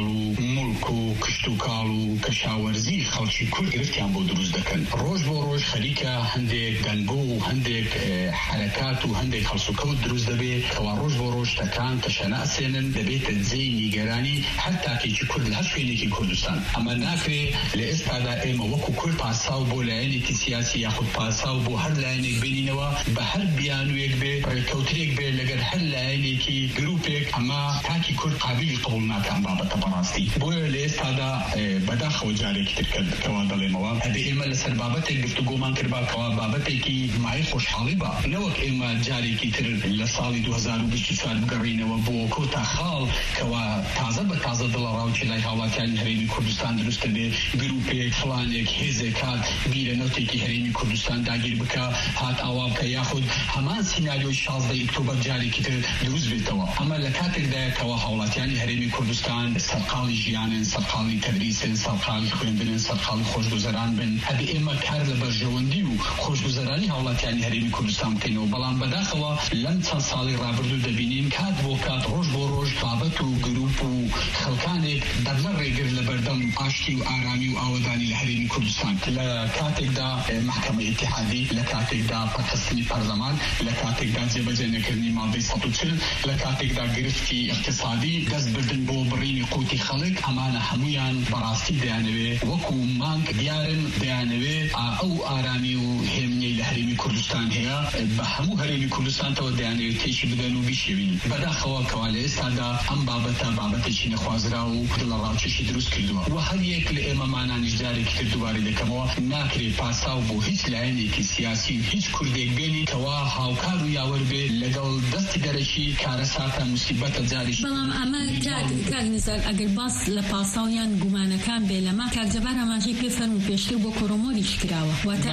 E: و ملک و کشت و کاڵ و کەشاوەرزی خەڵکی کورد گرفتیان بۆ دروست دەکەن. ڕۆژ بۆ ڕۆژ خەریکە هەندێک دەنگۆ و هەندێک حرەکات و هەندێک خەڵسوکەوت دروست دەبێت کەوا ڕۆژ بۆ ڕۆژ تەکان تەشەنە ئەسێنن دەبێتە جێی نیگەرانی هەر تاکێکی کورد لە هەر شوێنێکی کوردستان. ئەمە ناکرێت لە ئێستادا ئێمە وەکو کورد پاساو بۆ لایەنێکی سیاسی یاخود پاساو بۆ هەر لایەنێک بینینەوە بە هەر بیانوێک بێ ڕێکەوترێک بێ لەگەر هەر لایەنێکی گروپێک ئەمە تاکی کورد قابلی قبول ناکەن بابەتە بەڕاستی. بۆیە لە ئێستادا بەداخەوە جارێکی تر کەوا دەڵێمەوە هەبێ ئێمە لەسەر بابەتێک گفتوگۆمان کرد کەوا بابەتێکی مای خۆشحاڵی بە نەوەک ئێمە جارێکی تر لە ساڵی دوو هەزار و بیست و چوار بگەڕینەوە بۆ کۆتا خاڵ کەوا تازە بە تازە دڵەڕاوکی لای هاوڵاتیانی هەرێمی کوردستان دروستە بێ گروپێک فڵانێک هێزێک هات بیرە نەوتێکی هەرێمی کوردستان داگیر بکە هات ئاوا بکە یاخود هەمان سیناریۆی شازدەی ئۆکتۆبەر جارێکی تر دروست بێتەوە. ئەمە لە کاتێکدایە کەوا هاوڵاتیانی هەرێمی کوردستان سەرقاڵی ژیانن، سەرقاڵی تەدریسن، سەرقاڵی خوێندنن، سەرقاڵی خۆشگوزەران بن. هەبێ ئێمە کار لە بەرژەوەندی و خۆشگوزەرانی هاوڵاتیانی هەرێمی کوردستان بکەینەوە. بەڵام بەداخەوە لەم چەند ساڵی ڕابردوو دەبینین کات بۆ کات ڕۆژ بۆ ڕۆژ بابەت و گروپ و خەڵکانێک دەبنە ڕێگر لە بەردەم ئاشتی و ئارامی و ئاوەدانی لە هەرێمی کوردستان. لە کاتێکدا محکەمەی ئیتیحادی، لە کاتێکدا پاکستانی پەرلەمان، لە کاتێکدا جێبەجێ نەکردنی مادەی سەد و چل، لە کاتێکدا گرفتی اقتصادی دەست بردن بۆ بڕینی قوتی خەڵک، ئەمانە هەمویان بەڕاستی دەیانەوێ وەکو مانگ دیارن دەیانەوێ ئەو ئارامی و هێمنەی لە هەرێمی کوردستان هەیە بە هەموو هەرێمی کوردستانەوە دەیانەوێت تێکی بدەن و بیشێوین. بەداخەوە کەوا لە ئێستادا ئەم بابەتە بابەتێکی نەخوازرا و دڵەڕاوچێکی دروست کردووە و هەر یەک لە ئێمە مانانیش جارێکی تر دووبارە دەکەمەوە ناکرێت پاساو بۆ هیچ لایەنێکی سیاسی هیچ کوردێک بێنی کەوا هاوکار و یاوەر بێ لەگەڵ دەستی دەرەکی کارەساتە موسیبەتە جاریش.
B: بەڵام ئەمە کاک نزار ئەگەر باس لە پاساویان گومانەکان بێ لەما کاکجەبار ئاماژەی پێ فەرموو پێشتر بۆ کۆرۆمۆریش کراوە. واتە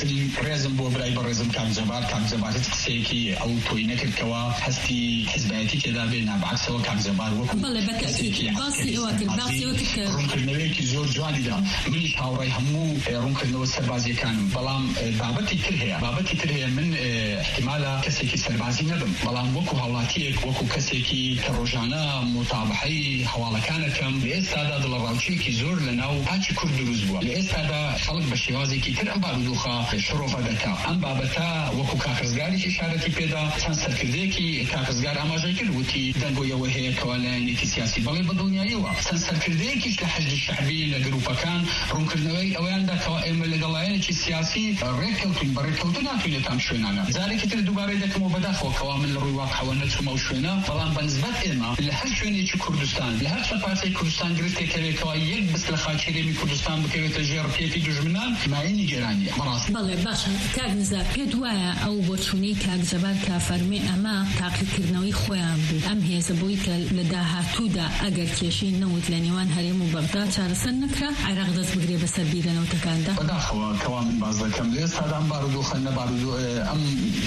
E: ڕێزم بۆ برای بەڕێزم کاکجەبار کاکجەبار هیچ قسەیەکی ئەو تۆی نەکردکەوە هەستی حزبایەتی تێدا بێ نابعکسەوە کاکجەبار وەکو
B: بەڵێ بەتەکید باسی ئەوە کرد باسی ئەوە کرد کە
E: ڕوونکردنەوەیەکی زۆر جوانیدا منیش هاوڕێی هەموو ڕوونکردنەوە سەربازیەکانم. بەڵام بابەتی تر هەیە بابەتی تر هەیە من احتیمالە کەسێکی سەربازی نەبم، بەڵام وەکو هاوڵاتیەک وەکو کەسێکی کە ڕۆژانە متابعەی هەواڵەکانەکەم لە ئێستادا دڵەڕاوچەیەکی زۆر لە ناو پاچی کورد دروست بووە. لە ئێستادا خەڵک بە شێوازێکی تر ئەم بارودۆخە شڕۆڤە دەکا. ئەم بابەتە وەکو کاکەزگاریش ئیشارەتی پێدا چەند سەرکردەیەکی کاکەزگار ئاماژەی کرد وتی دەنگۆیەوە هەیە کەوا لایەنێکی سیاسی بەڵێ بە دڵنیاییەوە چەند سەرکردەیەکیش لە حەزبی شەعبی لە گروپەکان ڕوونکردنەوەی ئەویاندا کەوا ئێمە لەگەڵ لایەنێکی سیاسی ڕێککەوتین بە ڕێککەوتن ناتوانێت ئەم شوێنانە. جارێکی تر دووبارەی دەکەمەوە بەداخەوە کەوا من لە ڕووی واقعەوە نەچوومە ئەو شوێنە، بەڵام بەنسبەت ئێمە لە هەر شوێنێکی کوردستان لە هەر چەند پارچەی کوردستان گرفتێک هەبێتەوە یەک بست لە خاکی هەرێمی کوردستان بکەوێتە ژێر پێکی دوژمنان مایەی نیگەرانیە.
B: بەڵێ باشە کاک نزار پێت وایە ئەو بۆچوونەی کاکجەبار کا فەرمێ ئەمە تاقیکردنەوەی خۆیان بوو ئەم هێزە بۆی کە لە داهاتوودا ئەگەر کێشەی نەوت لە نێوان هەرێم و بەغدا چارەسەر نەکرا عێراق دەست بگرێ بەسەر بیرەنەوتەکاندا؟
E: بەداخەوە کەوا من باز دەکەم لە ئێستادا ئەم بارودۆخە نە بارودۆ ئەم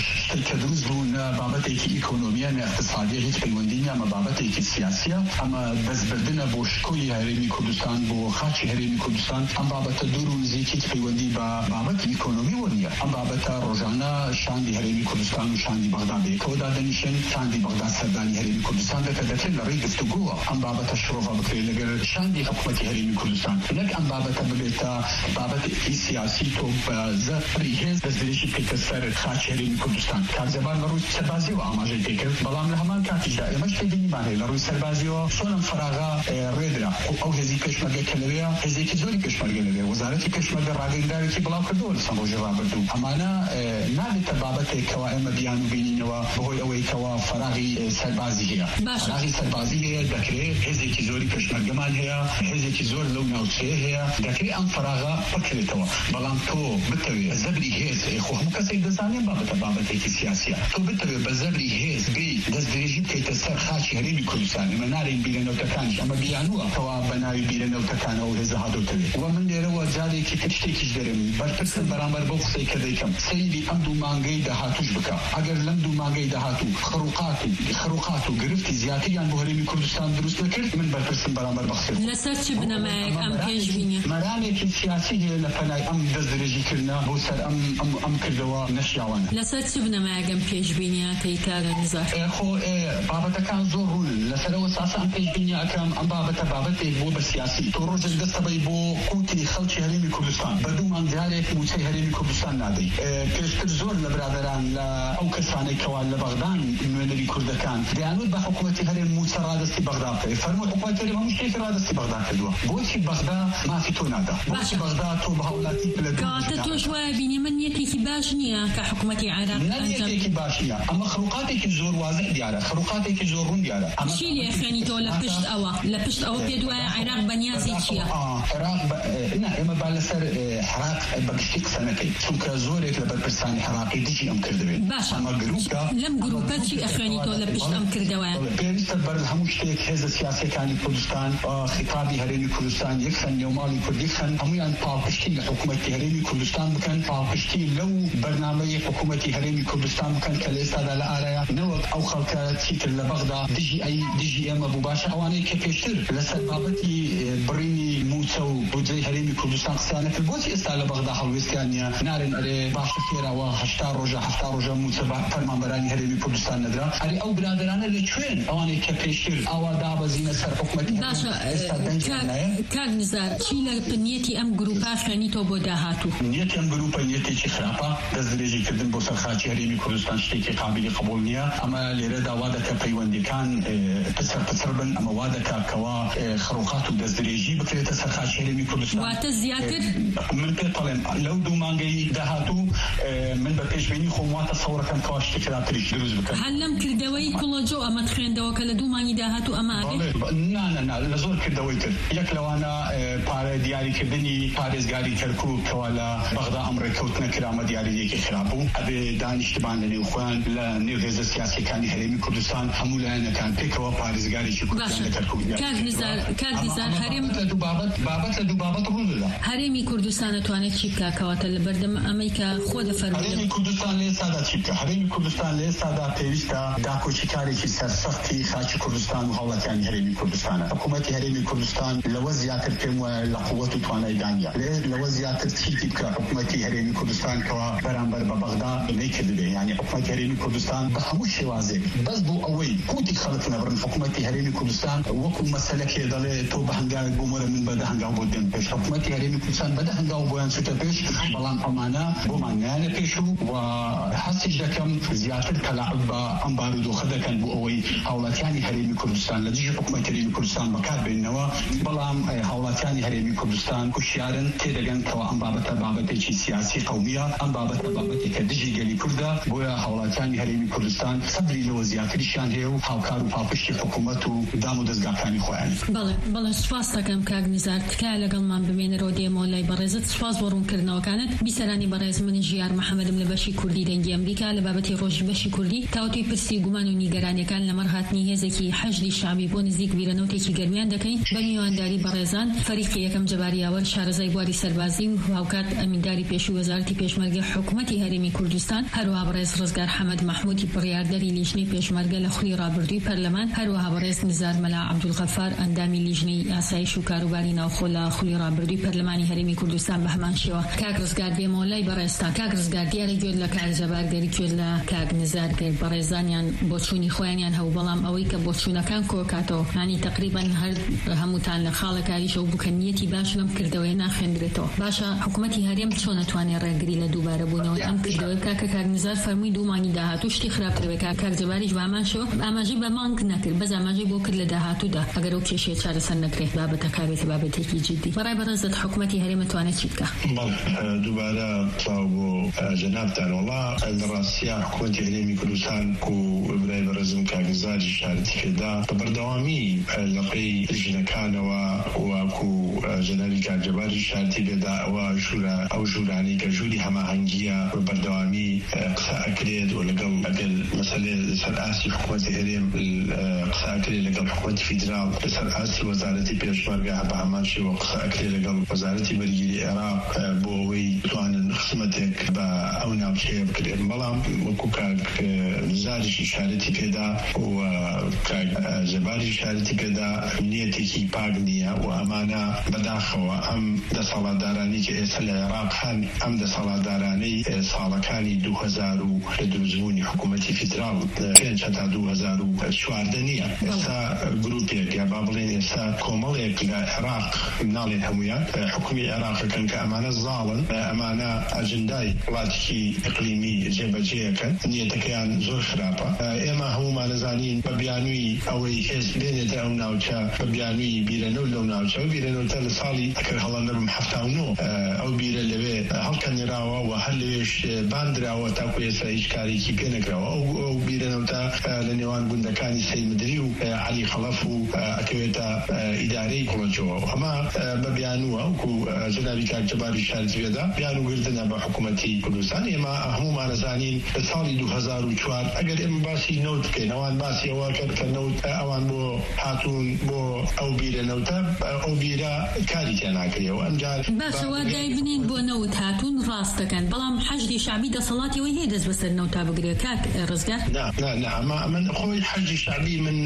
E: کە دروست بوو نە بابەتێکی ئیکۆنۆمیە نە اقتصادیە هیچ پەیوەندی نیە، ئەمە بابەتێکی سیاسیە، ئەمە دەستبردنە بۆ شکۆی هەرێمی کوردستان بۆ خاچی هەرێمی کوردستان. ئەم بابەتە دوور و نزیک هیچ پەیوەندی بە بابەتی ئیکۆنۆمی وە نیە. ئەم بابەتە ڕۆژانە شاندی هەرێمی کوردستان و شاندی بەغدا بەیەکەوەدا دەنیشن، شاندی بەغدا سەردانی هەرێمی کوردستان دەکە دەکرێت لە ڕێی گفتوگۆوە ئەم بابەتە شڕۆڤە بکرێت لەگەر شاندی حکوومەتی هەرێمی کوردستان، نەک ئەم بابەتە ببێتە بابەتێکی سیاسی تۆ بە زەفری هێز دەستدرێژی بکەیتە سەر خاچی هەرێمی کوردستان. کاکجەبار لە ڕووی سەربازیەوە ئاماژەی پێ کرد، بەڵام لە هەمان کاتیشدا ئێمەش تێبینیمان هەیە لە ڕووی سەربازیەوە چۆن ئەم فەراغا ڕێدرا. ئەو هێزی پێشمەرگە کە لەوەیە هێزێکی زۆری پێشمەرگە لەوێ وەزارەتی پێشمەرگە ڕاگەیانداوێتی بڵاو کردووە لە چەند ڕۆژی ڕابردوو. ئەمانە نابێتە بابەتێک کەوا ئێمە بیان و بینینەوە بەهۆی ئەوەی کەوا فەراغی سەربازی هەیە. فەراغی سەربازی هەیە، دەکرێت هێزێکی زۆری پێشمەرگەمان هەیە، هێزێکی زۆر لەو ناوچەیە هەیە، دەکرێت ئەم فەراغا بکرێتەوە. بەڵام تۆ بتەوێت زەبری هێز خۆ هەموو کەسێک دەزانێن بابەتە بابەتێکی سیاسیە، تۆ بتەوێت بە زەبری هێز بی دەستدرێژی بکەیتە سەر خاچی هەرێمی کوردستان. ئێمە نارین بیرەنەوتەکانش ئەمە بیانووە کەوا بە ناوی بیرەنەوتەکانەوە هێزە هاتۆتەوێت. و من لێرەوە جارێکی تر شتێکیش دەرم بەرپرسن بەرامبەر بەو قسەی کە دەیکەم سەیری ئەم دوو مانگەی داهاتووش بکە. ئەگەر لەم دوو مانگەی داهاتوو خڕوقات و خڕوقات و گرفتی زیاتریان بۆ هەرێمی کوردستان دروست نەکرد، من بەرپرسن بەرامبەر بە قسەی
B: لەسەر چ بنەمایەک ئەم پێشبینیە
E: مەرامێکی سیاسی هەیە لە پەلای ئەم دەستدرێژیکردنە بۆ سەر ئەم ئەم کردەوە نەشیاوانە.
B: لەسەر چ بنەمایەک ئەم پێشبینیە کەی کاکە نزار؟
E: خۆ بابەتەکان زۆر ڕوون لەسەرەوە ساسان پێشبینی ئەەکەم ام بابت بابت بو بالسياسي تروج القصبي بو قوتي خلشي هرمي كردستان بدون من ذلك موسى هرمي كردستان نادي كشتر زور لبرادران لا او كساني كوال لبغدان من اللي كردكان ديانود بحكومه هرم موسى رادستي بغداد فرموا حكومه هرم مش كيف رادستي بغداد كدوا بوشي بغداد ما في تونادا بوشي بغداد تو بهولاتي
B: قاتت شويه بيني من يتي باشنيه كحكومه العراق
E: نيتي باشنيه اما خروقاتك زور واضح ديالها خروقاتك زورون ديالها
B: شيلي خاني تو لبشت اوا لبشت او بيدوا عراق بنيازي شيا
E: اه عراق هنا اما بالسر حراق بقشتك سنتين شوك زورك لبرساني حراقي ديجي ام كردوي
B: باشا اما جروبا لم جروبات شي اخواني تو لبشت ام كردوا
E: بينستر برهمشتك هذا سياسي كان كردستان خطابي هرمي كردستان يخن يومالي كرد يخن هميان باقشتي حكومه هرمي كردستان بكن باقشتي لو برنامج حكومه هرمي كردستان بكن كليسا لا اريا نوق او خلك تيك لبغداد ديجي اي ديجي ام ابو باشا اواني كيف يشتر لسبابتي بريني موسو بوجي هرمي كردستان سنه في البوتي استال بغداد حلوستانيا نارن اري باش خيره وهشتار رجع هشتار رجع موسو فرمان براني هرمي كردستان ندرا اري او برادران اللي تشوين اواني كيف يشتر او دابا زينه سر حكومه
B: باشا كاغ نزار شيله بنيتي ام جروبا خاني تو بوداهاتو
E: نيتي ام جروبا نيتي شي خرافه دزريجي كدن بو سرخاتي هرمي كردستان شتي قابل قبول نيه اما لردا وادك بيوندي كان تسر تسربن اما وادك كوا خروقات ودزريجي بكريت سرخاتي هرمي كردستان
B: واتزياتر
E: من طلع لو دو مانجي دهاتو من بكيش بيني خوات تصور كان كواش تكراتريش دروز بك
B: علم كردوي كل جو اما تخين دو كلا دو مانجي دهاتو اما
E: لا لا لا لزور كردوي تر ياك لو انا بار دياري كدني باريس غاري تركو كوالا بغداد امريكا وتنا كرامه دياري ديك خرابو ابي دانش تبان لي اخوان لا نيوغيز سياسي كان هرمي كردستان حموله انا كان بيكوا باريس غاري شي كردستان تركو
B: كان نزار كان نزار هرم
E: بابت بابت لدو بابت رولا
B: هرمي كردستان توانت شيكا كوات البردم امريكا خود فرد
E: هرمي كردستان لي ساده شيكا هرمي كردستان لي ساده بيستا داكو شيكاري في سرسختي خاچ كردستان وحوله كان هرمي كردستان حكومه هرمي كردستان لوزيات الكم لقوه توانه دانيا لوزيات تشيكي حكومه هرمي كردستان كوا برامبر ببغداد نيكد يعني حكومه هرمي كردستان بخموش شوازي بس بو اوي كوتي خلقنا برن حكومه هرمي كردستان وكو مساله كده تو بهنجا بومر من بدا هنجا بودن بيش حكومه هرمي كردستان بدا هنجا بوان سوت بيش بلان امانه بومانه بيشو وحسج دكم زياده كلاعب انبارو دو خدا كان بو اوي حولتاني هرمي كردستان لدي حكومه هرمي كردستان مكاب بينوا بلان حولتاني هرمي كردستان كشيارن تدغن كوا انبابته بابته سياسي قوميه انبابته بابته كدجي قلي كردا بويا حولتاني هرمي كردستان صدري لو زياده شان هيو هاوكارو فافشتي حكومته دامو دزغاكاني خواني
B: بله بله سپاس دکم کاغ نزار تکاله گلمان بمین رودی مولای برزت سپاس ورون کردنەوە کانت بیسەرانی بەڕێز من ژیار محەممەدم لە بەشی کوردی دەنگی ئەمریکا لە بابەتی ڕۆژ بەشی کوردی تاوتی پرسی گومان و نیگەرانیەکان لە مەرهاتنی هێزێکی حەشدی شعبی بۆ نزیک بیرەنەوتێکی گەرمیان دەکەین بە میوانداری بەڕێزان فەریقی یەکەم جەباریاوەر شارەزای بواری سەربازی و هاوکات ئەمینداری پێش و وەزارەتی پێشمەرگە حکوومەتی هەرێمی کوردستان هەروەها بەڕێز ڕزگار حەمەد محمودی بڕیاردەری لیژنەی پێشمەرگە لە خولی ڕابردووی پەرلەمان هەروەها بەڕێز نزار مەلا عەبدولغەفار ئەندامی لیژنەی ئاسایش و کاروباری ناوخۆ لە خولی ڕابردووی پەرلەمانی هەرێمی کوردستان بە هەمان شێوە کاک ڕزگار دێمەوەلای بەڕێستا کاک ڕزگار دیارە گوێت لە کار جەبارگەری گوێت لە کاک نزار کرد بەڕێزانیان بۆچوونی خۆیانیان هەبوو بەڵام ئەوەی کە بۆچوونەکان کۆکاتەوە هانی تقریبان هەر هەمووتان لە خاڵەکاریشە و بکەنیەتی باش لەم کردەوەی ناخێنرێتەوە باشە حکوومەتی هەرێم چۆن نەتوانێت ڕێگری لە دووبارە بوونەوە ئەم کردەوەی کاکە کاک نزار فەرمووی دوو مانگی داهاتوو شتی خراپترەوەی کاک کاک جەباریش بە ئامان شەوە ئاماژەی بە مانگ نەکرد بەس ئاماژەی بۆ کرد لە داهاتوودا ئەگەر ئەو کێشەیە چارەسەر نەکرێت بابەتەکە بێتە بابەتێکی جدی بەڕای بەڕێزت حکوومەتی هەرێم دەتوانێت چی بکات
C: دووبارە تاو بۆ جەنابتان وەڵا لە ڕاستیە حکوومەتی هەرێمی کوردستان و برای بەڕێزم کاک نزاری شارەتی پێدا بە بەردەوامی لەقەی ژنەکانەوە وەکو جەنابی کاک جەباری شارەتی پێدا ئەوە ژوورە ئەو ژوورانەی کە ژووری هەماهەنگیە بە بەردەوامی قسە ئەکرێت و لەگەڵ ئەگەر مەسەلێ لەسەر ئاسی حکوومەتی هەرێم قسە ئەکرێت لەگەڵ حکوومەتی فیدراڵ لەسەر ئاسی وەزارەتی پێشمەرگە بە هەمان شێوە قسە ئەکرێت لەگەڵ وەزارەتی بەرگریی عێراق بۆ ئەوەی بتوانن خزمەتێک بە ئەو ناوچەیە بکرێن بەڵام وەکو کاک نزاریشی شارەتی پێدا و کاک جەباری شارەتی پێدا نیەتێکی پاک نییە و ئەمانە بەداخەوە ئەم دەسەڵاتدارانی کە ئێستا لە عێراق هەن ئەم دەسەڵاتدارانەی ساڵەکانی دوو هەزار و لە دروستبوونی حکوومەتی فیدراڵ پێنج هەتا دوو هەزار و چواردە نییە ئێستا گروپێک گروپێک یا با بڵێن ئێستا کۆمەڵێک لە عێراق ناڵێن هەمویان حکومی عێراقەکەن کە ئەمانە زاڵن، ئەمانە ئەجندای وڵاتێکی ئیقلیمی جێبەجێەکەن، نیەتەکەیان زۆر خراپە. ئێمە هەمومان دەزانین بە بیانووی ئەوەی هێز بێنێتە ئەو ناوچە، بە بیانووی بیرەنەوت لەو ناوچە و بیرەنەوتە لە ساڵی ئەکەر هەڵەندەبم هەفتا و نۆ ئەو بیرە لەوێ هەڵکەنێراوە و هەر لەوێش باندراوە تاکو ئێستا هیچ کارێکی پێ نەکراوە. ئەو بیرەنەوتە لە نێوان گوندەکانی سەیمدری و عەلی خەڵەف و ئەکەوێتە ئیدارەی کوڵەجەوە. ئەمە بە بیانووە وەکو جەنابی کاک جەباری شارەتیێدا بیانوگرتنە بە حکوومەتی کوردستان. ئێمە هەمومان دەزانین لە ساڵی دوو هەزار و چوار ئەگەر ئێمە باسی نەوت بکەین، ئەوان باسی ئەوە کرد کە نەوت ئەوان بۆ هاتوون بۆ ئەو بیرەنەوتە، ئەو بیرە کاری تیا ناکرێەوە. ئەمجار
B: باشەوە دای بنین بۆ نەوت هاتوون ڕاست دەکەن، بەڵام حەشدی شعبی دەسەڵاتیەوەی هەیە دەست بەسەر نەوتا بگرێت کاک ڕزگار؟
C: ئەمە من خۆی حەشدی شعبی من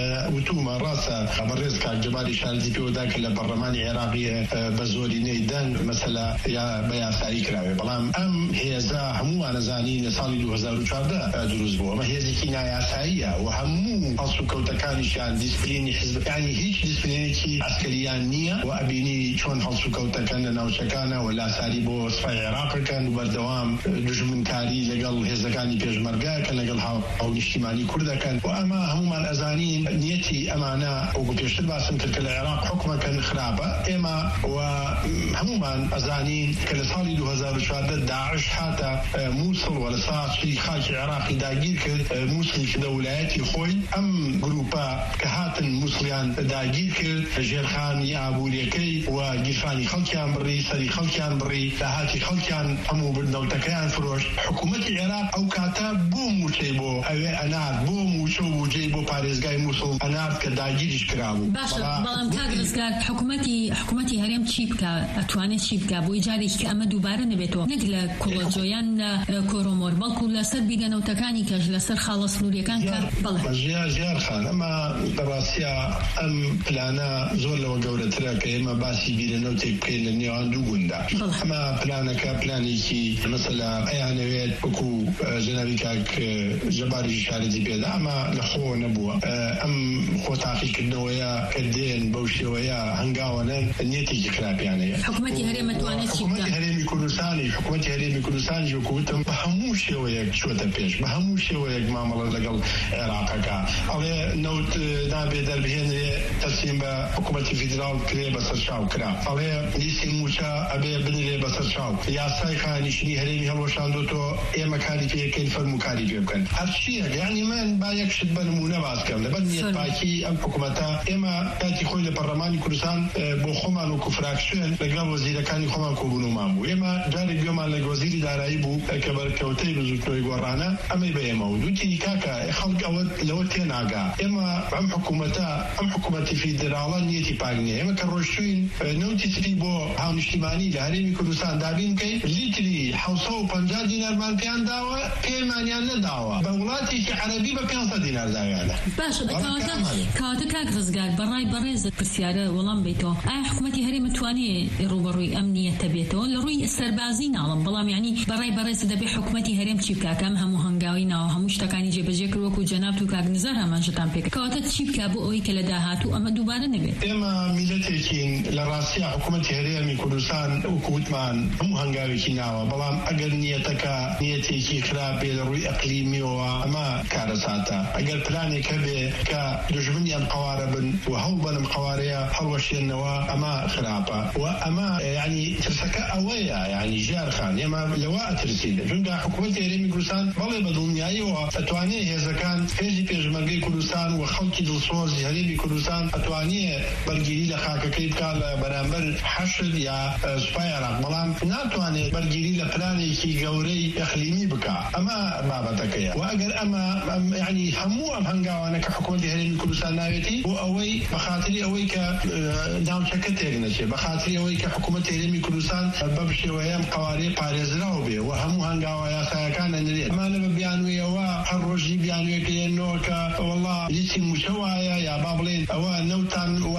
C: وتومە ڕاستە بەڕێز کاک جەباری شارەتی پێوەدا کە لە پەرلەمانی عێراقیە بە زۆرینەی دەنگ مەسەلا یا بە یاسایی کراوێ، بەڵام ئەم هێزە هەمووان دەزانین لە ساڵی دوو هەزار و چواردە دروست بووە. ئەمە هێزێکی نایاساییە و هەموو هەڵس و کەوتەکانیشیان دیسپلینی حزب، یعنی هیچ دیسپلینێکی عسکەریان نییە و ئەبینی چۆن هەڵس و کەوتەکەن لە ناوچەکانە و لاساری بۆ سوپای عێراقەکەن و بەردەوام دژمنکاری لەگەڵ هێزەکانی پێشمەرگەکەن، لەگەڵ هاونیشتیمانی کوردەکەن و ئەمە هەمومان ئەزانین نیەتی ئەمانە وەکو پێشتر باسم کرد کە لە عێراق حکومەکەن خراپە. ئێمە و هەمومان ئەزانین کە لە ساڵی دوو هەزار و چواردە داعش هاتە مووسڵ و لە ساڵی خاکی عێراقی داگیر کرد، مووسڵی کردە ویلایەتی خۆی. ئەم گروپە کە هاتن مووسڵیان داگیر کرد، ژێرخانی ئابوووریەکەی و گیرفانی خەڵکیان بڕی، سەری خەڵکیان بڕی، داهاتی خەڵکیان هەموو نەوتەکەیان فرۆشت. حکوومەتی عێراق ئەو کاتە بۆ موچەی بۆ ئەوێ ئەنار بۆ موچە و بوجەی بۆ پارێزگای مووسڵ ئەنارد کە داگیریش کرابوو.
B: باشە، بەڵام کاک ڕزگار حکوومەتی حکوومەتی هەرێم چی بکە؟ ئەتوانێت چی بکە بۆی جارێکی ئەمە دووبارە نەبێتەوە، نەک لە کوڵەجۆیان کۆرۆمۆر، بەڵکو لەسەر بیرەنەوتەکانی کەش لەسەر خاڵە سنووریەکان کار. بەڵێ
C: ژیار خان، ئەمە بەڕاستیە ئەم پلانە زۆر لەوە گەورەترە کە ئێمە باسی بیرەنەوتێک بکەین لە نێوان دوو گوندا. ئەمە پلانەکە پلانێکی مەسەلا ئەیانەوێت وەکو جەنابی کاک جەباری شارەتی پێدا ئەمە لە خۆ نەبووە. ئەم خۆ تاقیکردنەوەیە کە دێن بەو شێوەیە هەنگاوەنەن نیەتێکی خراپیانەیە.
B: حکوومەتی هەرێمە توانێت چی بکات؟
C: حکوومەتی هەرێمی کوردستانی حکوومەتی هەرێمی کوردستانی وەکوتم بە هەموو شێوەیەک چوەتە پێش، بە هەموو شێوەیەک مامەڵە لەگەڵ عێراقەکە. ئەڵێ نەوت نابێ دەربهێنرێ تەسلیم بە حکوومەتی فیدراڵ کرێ بەسەر چاو کرا، ئەڵێ لیستی موچە ئەبێ بنرێ بەسەر چاو، یاسای خانیشتنی هەرێمی هەڵوەشاندۆتەوە ئێمە کاری پێکەین فەرمو کاری پێ بکەن. هەرچیە یعنی من با یەکشت بە نمونە باسکەم لەبەر نیەتپاکی ئەم حکوومەتە. ئێمە کاتی خۆی لە پەرلەمانی کوردستان بۆ خۆمان وەکو فراکسیۆن لەگەڵ وەزیرەکانی خۆمان کۆبوونەوەمان بوو. ئێمە جارێک گوێمان لە وەزیری دارایی بوو کە بەرکەوتەی بزوتنەوەی گۆڕانە ئەمەی بە ئێمە و دوتی کاکە خەڵک ئەوە لەوە تێناگا. ئێمە ئەم حکوومەتە ئەم حکوومەتی فیدراڵە نیەتی پاک نییە. ئێمە کە ڕۆیشتوین نەوتی تری بۆ هاونیشتیمانی لە هەرێمی کوردستان دابین بکەین، لیتری حەوت سەد و پەنجا دینارمان پێیان داوە، پێمانیان نەداوە. بە وڵاتێکی عەرەبی بە پێنج سەد دینار داویانە.
B: باشە، کەواتە کاک ڕزگار بەڕای بەڕێزت پرسیارە وەڵام بیتەوە، ئایا حکوومەتی هەرێمە توانێت ڕوبەڕووی ئەم نیەتە بێتەوە؟ لە ڕووی سەربازی ناڵم، بەڵام یعنی بەڕای بەڕێزت دەبێت حکوومەتی هەرێم چی بکاکەم هەموو هەنگاوی ناوە هەموو شتەکانی جێبەجێ کرد وەکو جەناب و کاک نزار هەمانشتان پێ کەواتە چی بکا بۆ ئەوەی کە لە داهاتوو ئەمە دووبارە نەبێت؟
C: ئێمە میلەتێکین لە ڕاستیە حکوومەتی هەرێمی کوردستان وەکووتمان هەموو هەنگاوێکی ناوە، بەڵام ئەگەر نیەتەکە نیەتێکی خراپێ لە ڕووی ئەقلیمیەوە ئەمە کارەساتە. ئەگەر پلانێک هەبێ کە دژمنیان قوارە بن و هەڵ بنم قوارەیە هەڵوەشێنەوە ئەمە خراپە و ئەمە یعنی ترسەکە ئەوەیە. یعنی ژیار خان ئێمە لەوە ئەترسین چونکە حکوومەتی هەرێمی کوردستان بەڵێ بە دڵنیاییەوە ئەتوانێت هێزەکان هێزی پێشمەرگەی کوردستان و خەڵکی دڵسۆزی هەرێمی کوردستان ئەتوانێت بەرگیری لە خاکەکەی بکات لە بەرامبەر حەشد یا سوپای عێراق، بەڵام ناتوانێت بەرگیری لە پلانێکی گەورەی ئەقلیمی بکات. ئەمە بابەتەکەیە و ئەگەر ئەمە یعنی هەموو ئەم هەنگاوانە کە حکوومەتی هەرێمی کوردستان ناوێتی بۆ ئەوەی بەخاتری ئەوەی کە ناوچەکە تێک نەچێت، بەخاتری ئەوەی کە حکوومەتی هەرێمی کوردستان بەم شێوەیە قوارەی پارێزراو بێ و هەموو هەنگاوە یاسایەکان ئەنرێت. ئەمانە بە بیانوویەوە هەر ڕۆژی بیانوێکێنەوە کە وەڵڵا لیستی موچە وایە یا با بڵێن ئەوە نەوتان وا کرد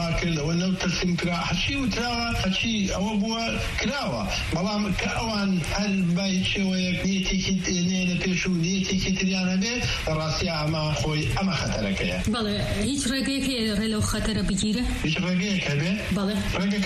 C: ونو تسليم كرا حشي وتراوى حشي أو بوا كراوى بلام كأوان هل باي شوية نيتي كت نيل بيشو نيتي كتريانا به راسي أما خوي أما خطرك يا
B: بله هيج رجيك رلو خطر بجيره
C: هيج رجيك به
B: بله
C: رجيك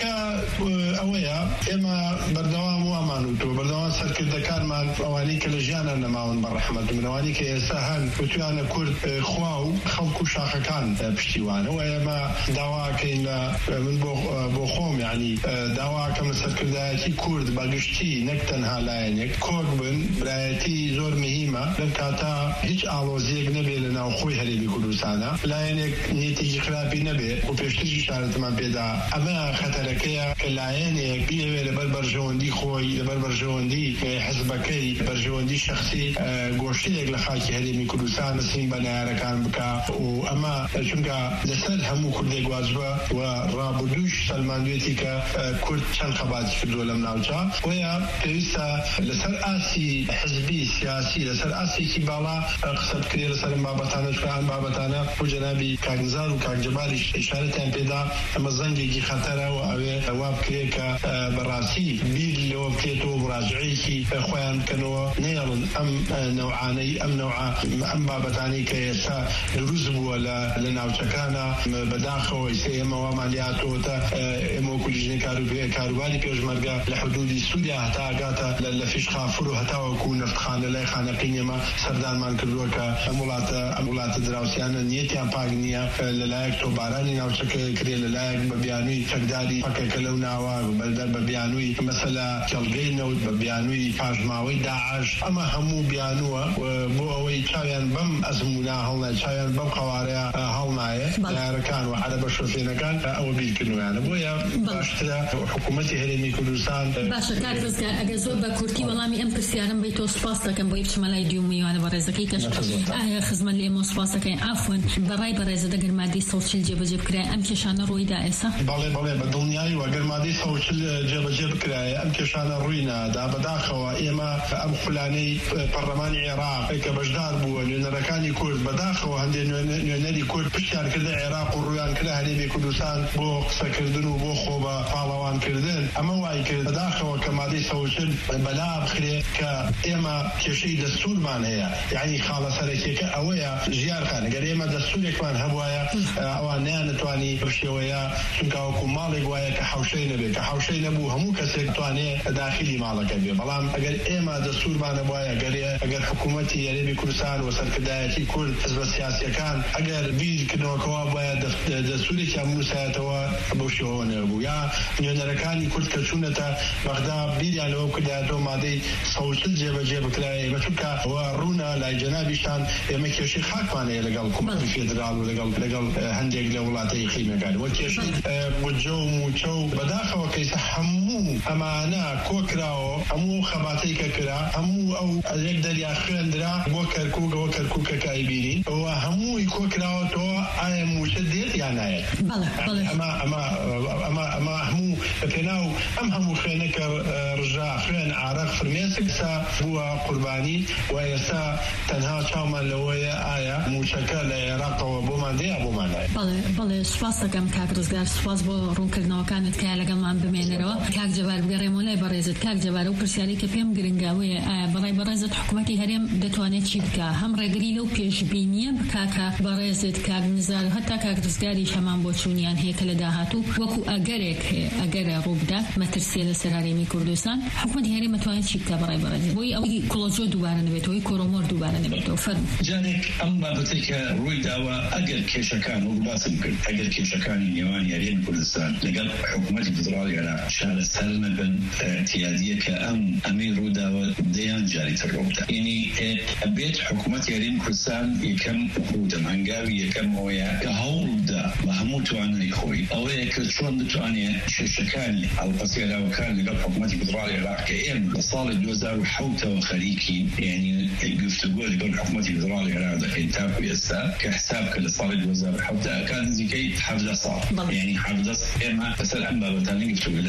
C: أويا إما بردوام وامانو تو بردوام سرك الدكار ما أواني كالجانا نماون برحمة من أواني كيسهل وتوانا كرد خواو خلقو شاخ كان بشتيوان ويا ما دعوا كينا من بوخوم يعني دعوا كم سرك دايتي كرد باقشتي نكتن هالاينك كوكبن برايتي زور مهمة لم كاتا هيج آلوزيك نبي لنا وخوي هلي بكردستانا لاينك نيتي خرابي نبي وبيشتجي شارت ما بيدا أما خطركيا كلاينك بيه لبربرجوندي خوي لبربرجوندي حزبكي برجوندي شخصي قوشتيك لخاكي هلي بكردستان سين بنايركان بكا وأما شنكا لسر همو كردك واجبا ورابدوش سلمانويتي كرد چند خباتي كردو لمناوچا ويا بيسا لسر آسي حزبي سياسي لسر آسي كي بالا قصد كري لسر بابتانا شكران بابتانا وجنابي كاغنزار وكاغجبالي إشارتين بيدا أما زنجي خطرة وأوي واب كريكا براسي بيل لو بكيتو مراجعيكي خوان كانوا نيرن أم نوعاني أم نوعا أم بابتاني كيسا درزبو ولا لناوچكانا بداخو يسيما ومالياتو تا امو كلجني كاروبالي بيجمرقا لحدود سوريا حتى قاتا لفيش خافرو حتى وكون نفتخان لاي خانا قينيما سردان مان كردوكا مولات مولات دراوسيانا نيتيان باقنيا للايك توباراني ناوچك كري للايك ببيانوي تقداري فكا كلوناوا ببيانوي مثلا كالغينو ببيانوي فاجماوي داعش اما همو بيانوا بوهوي چاويان بم ازمونا هلنا چاويان بم خواريا هلنايا لاركان وعلى بشرفين كان او بيكنو يعني بويا باشترا حكومتي هرمي كردستان
B: باشا كارتز اجازو بكورتي والله مي ام برسيارم بيتو سباستا كان بويبش مالاي ديومي وانا برزكي كاش اه خزمه لي مو سباستا كان عفوا براي برز دغر مادي صوت الجيب جيب كرا ام كشان روي دائسه
C: بالي بالي بدلنياي واغر مادي صوت الجيب جيب كرا ام كشان روينا دا بداخوا اما ام فلاني برلمان العراق كبجدار بو نركاني كرد بداخوا عندي نري كرد بشار كذا العراق والرويان كذا هلي بكردستان بو سكردنو بو خوبا فالوان كردن اما واي كرد بداخوا كمادي صوت بلا بخري كاما كشي دستور معناها يعني خالص هيك اويا جيار كان قال ما دستور كمان هبوايا اوانيا نتواني بشويا شنكاو مالك وايا كحوشين به كحوشين ابو همو كسك تواني داخلي مالك به بلام قال اما دستور معناها بوايا قال قال حكومتي يلي بكردستان وسركدايتي كل حزب سياسي كان اگر بيج كنو كواب وايا دستور كموسى توا بوشون ابويا نيركاني كل كشونتا بغداد بيدي على كده تو مادي صوت الجيب جيب كلاي بشوكا ورونا لا جنابي شان يمكن خاك ماني لقال كوميتي فيدرال ولقال لقال هندق لولاتي خيمه قال وكيش وجو موچو بداخه وكيس حمو امانه كوكراو امو خباتي ككرا امو او يقدر ياخندرا بوكر كوكا وكر كوكا كايبيني هو همو كوكراو تو اي مشدد يعني
B: بلا بلا
C: اما اما اما اما همو كناو ام همو خينك رجع خين عراق فرميسك سا هو قرباني ويسا تنها شاما لويا آية مشكلة عراق وبوماندي أبوماندي
B: بله بله سپاس دکم کاغ رزگار سپاس با رون کردن وکانت که لگم من بمینه رو کاغ جوار بگریم ولی برایزت کاغ جوار و پرسیاری که پیم گرینگاوی برای برایزت حکومتی هریم دتوانه چی بکه هم رگریلو پیش بینیه بکه برایزت کاغ نزار حتی کاغ رزگاری شمان بوچونیان هیکل دهاتو وکو اگرک اگر روبدا مترسیل سراری می کردستان حکومتی هریم متوانه چی بکه برای برایزت وی اوی کلوزو دوباره نبیت وی کرومور دوباره نبیت فرم
D: جانك اما بتك روي داوا اجل كيشكان وباسم كل اجل كيشكان نيوان يرين كردستان لقال حكومه الفدراليه على شهر سلمى بن اعتياديه كام امير داوا ديان جاري تروبتا يعني بيت حكومه يرين كردستان يكم حدود هنغاوي يكم ويا كهولدا محمود وانا اخوي او كشون تواني شكان او قصيره وكان لقال حكومه الفدراليه على كام صال دوزار وحوته وخريكي يعني يقول يقول حكومه الفدراليه على انتاج ويسا كحساب كل صار وزاره حتى كان زي كي حفظه صار يعني حفظه اما بس الان بابتاني قلت له سبب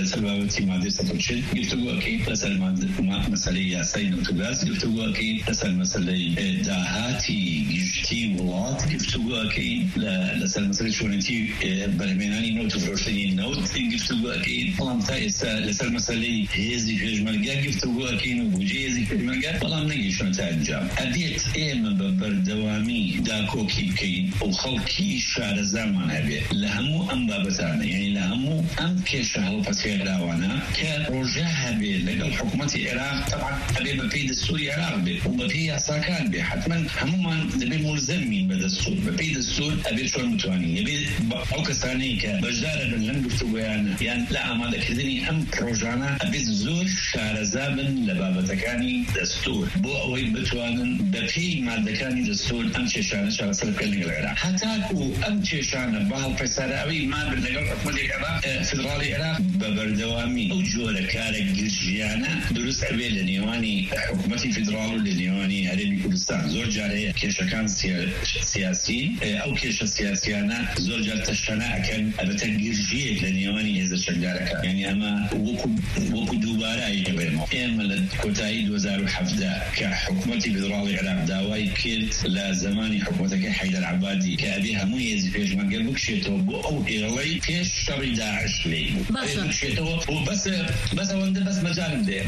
D: بابەتی مادەی سەد و چل گفتوگۆکەین لەسەر مەسەلەی یاسای نەوتوگاز گفتوگۆکەین لەسەر مەسەلەی داهاتی گشتی وڵات گفتوگۆکەین لەسەر مەسەلەی چۆنەتی بەرهەمهێنانی نەوت و فرۆشتنی نەوت گفتوگۆکەین بەڵام تا ئێستا لەسەر مەسەلەی هێزی پێشمەرگە گفتوگۆکەین و بودجەی هێزی پێشمەرگە بەڵام نەگەیشتوونە تا ئەنجام. ئەبێت ئێمە بە بەردەوامی داکۆکی بکەین و خەڵکی شارەزامان هەبێت لە هەموو ئەم بابەتانە، یعنی لە هەموو ئەم کێشە هەڵپەسێراوانە کە ڕۆژە هەبێت لەگەڵ حکوومەتی عێراق طبعا هەبێت بە پێی دەستوری عێراق بێت و بە پێی یاساکان بێت. حتما هەمومان دەبێت ملزەمین بە دەستور بە پێی دەستور هەبێت چۆن بتوانین هەبێت ئەو کەسانەی کە بەشدارە بن لەم گفتوگۆیانە یان لە ئامادەکردنی ئەم پرۆژانە هەبێت زۆر شارەزا بن لە بابەتەکانی دەستور بۆ ئەوەی بتوانن بە پێی مادەکانی دەستور ئەم کێشانە چارەسەر بکەن لەگەڵ عێراق. هەتاکو ئەم کێشانە بە هەڵپەسەراوی مان بن لەگەڵ حکوومەتی عێراق فدراڵی عێراق بە بەردەوامی ئەو جۆرە کارە گرژیانە دروست ئەبێت لە نێوانی حکوومەتی فدراڵ و لە نێوانی هەرێمی کوردستان. زۆر جارەیە کێشەکان سیاسی ئەو کێشە سیاسیانە زۆر جار تەشەنە ئەکەن ئەبەتە گرژیەک لە نێوانی هێزە چەکدارەکە. یعنی ئەمە وەکو دووبارایی دەبێمەوە. ئێمە لە کۆتایی دوو هەزار و حەڤدە کە حکوومەتی فدراڵی عێراق داوای کرد لە زمانی حکوومەتەکەی حەیدەر عەبادی کە ئەبێ هەموو هێزی پێشمەرگە بکشێتەوە بۆ ئەو هێڵەی پێش شەڕی داعش لێ بکشێتەوە و بەس بەس ئەوەندە بەس مەجالم دێ